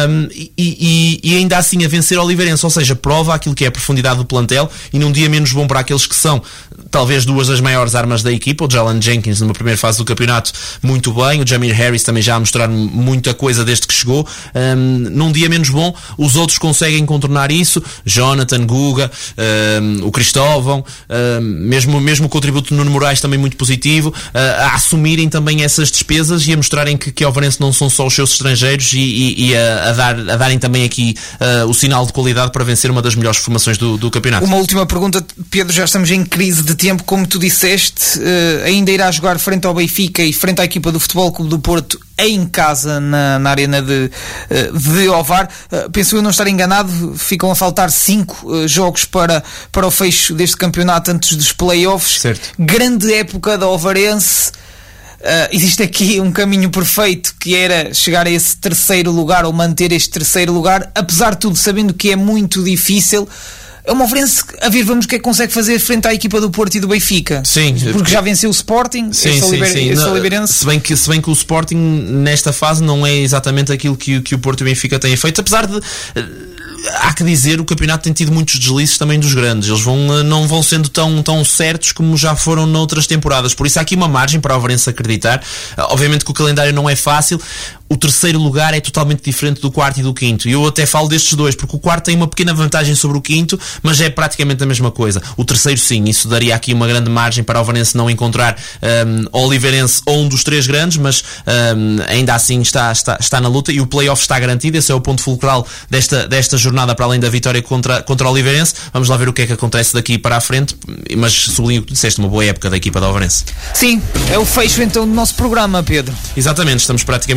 e ainda assim a vencer o Oliveirense, ou seja, prova aquilo que é a profundidade do plantel, e num dia menos bom para aqueles que são talvez 2 das maiores armas da equipa. O Jalen Jenkins numa primeira fase do campeonato muito bem, o Jamir Harris também já a mostrar muita coisa desde que chegou. Num dia menos bom os outros conseguem contornar isso, Jonathan, Guga, o Cristóvão, mesmo o contributo de Nuno Moraes também muito positivo, a assumirem também essas despesas e a mostrarem que Ovarense não são só os seus estrangeiros, e a darem também aqui o sinal de qualidade para vencer uma das melhores formações do campeonato. Uma última pergunta, Pedro, já estamos em crise de tempo, como tu disseste, ainda irá jogar frente ao Benfica e frente à equipa do Futebol Clube do Porto em casa, na arena de Ovar. Penso eu não estar enganado, ficam a faltar 5 jogos para o fecho deste campeonato antes dos playoffs. Certo. Grande época da Ovarense. Existe aqui um caminho perfeito, que era chegar a esse terceiro lugar, ou manter este terceiro lugar, apesar de tudo, sabendo que é muito difícil. É uma Ovarense a ver, vamos o que é que consegue fazer frente à equipa do Porto e do Benfica. Sim, porque já venceu o Sporting, sim. Oliveirense. Se bem que o Sporting nesta fase não é exatamente aquilo que o Porto e o Benfica têm feito, apesar de... Há que dizer, o campeonato tem tido muitos deslizes também dos grandes. Eles não vão sendo tão certos como já foram noutras temporadas. Por isso há aqui uma margem para a Ovarense acreditar. Obviamente que o calendário não é fácil. O terceiro lugar é totalmente diferente do quarto e do quinto. E eu até falo destes dois, porque o quarto tem uma pequena vantagem sobre o quinto, mas é praticamente a mesma coisa. O terceiro, sim, isso daria aqui uma grande margem para a Ovarense não encontrar o Oliveirense ou um dos 3 grandes, mas ainda assim está na luta, e o play-off está garantido. Esse é o ponto fulcral desta jornada, para além da vitória contra o Oliveirense. Vamos lá ver o que é que acontece daqui para a frente, mas sublinho o que disseste, uma boa época da equipa da Ovarense. Sim, é o fecho então do nosso programa, Pedro. Exatamente, estamos praticamente em fecho.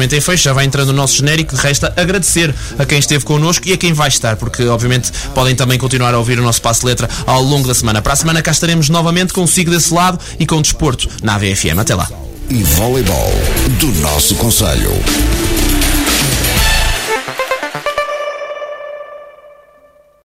já vai entrando o nosso genérico. Resta agradecer a quem esteve connosco e a quem vai estar, porque obviamente podem também continuar a ouvir o nosso Passo de Letra ao longo da semana. Para a semana cá estaremos novamente consigo desse lado e com o desporto na AVFM. Até lá. E voleibol do nosso concelho.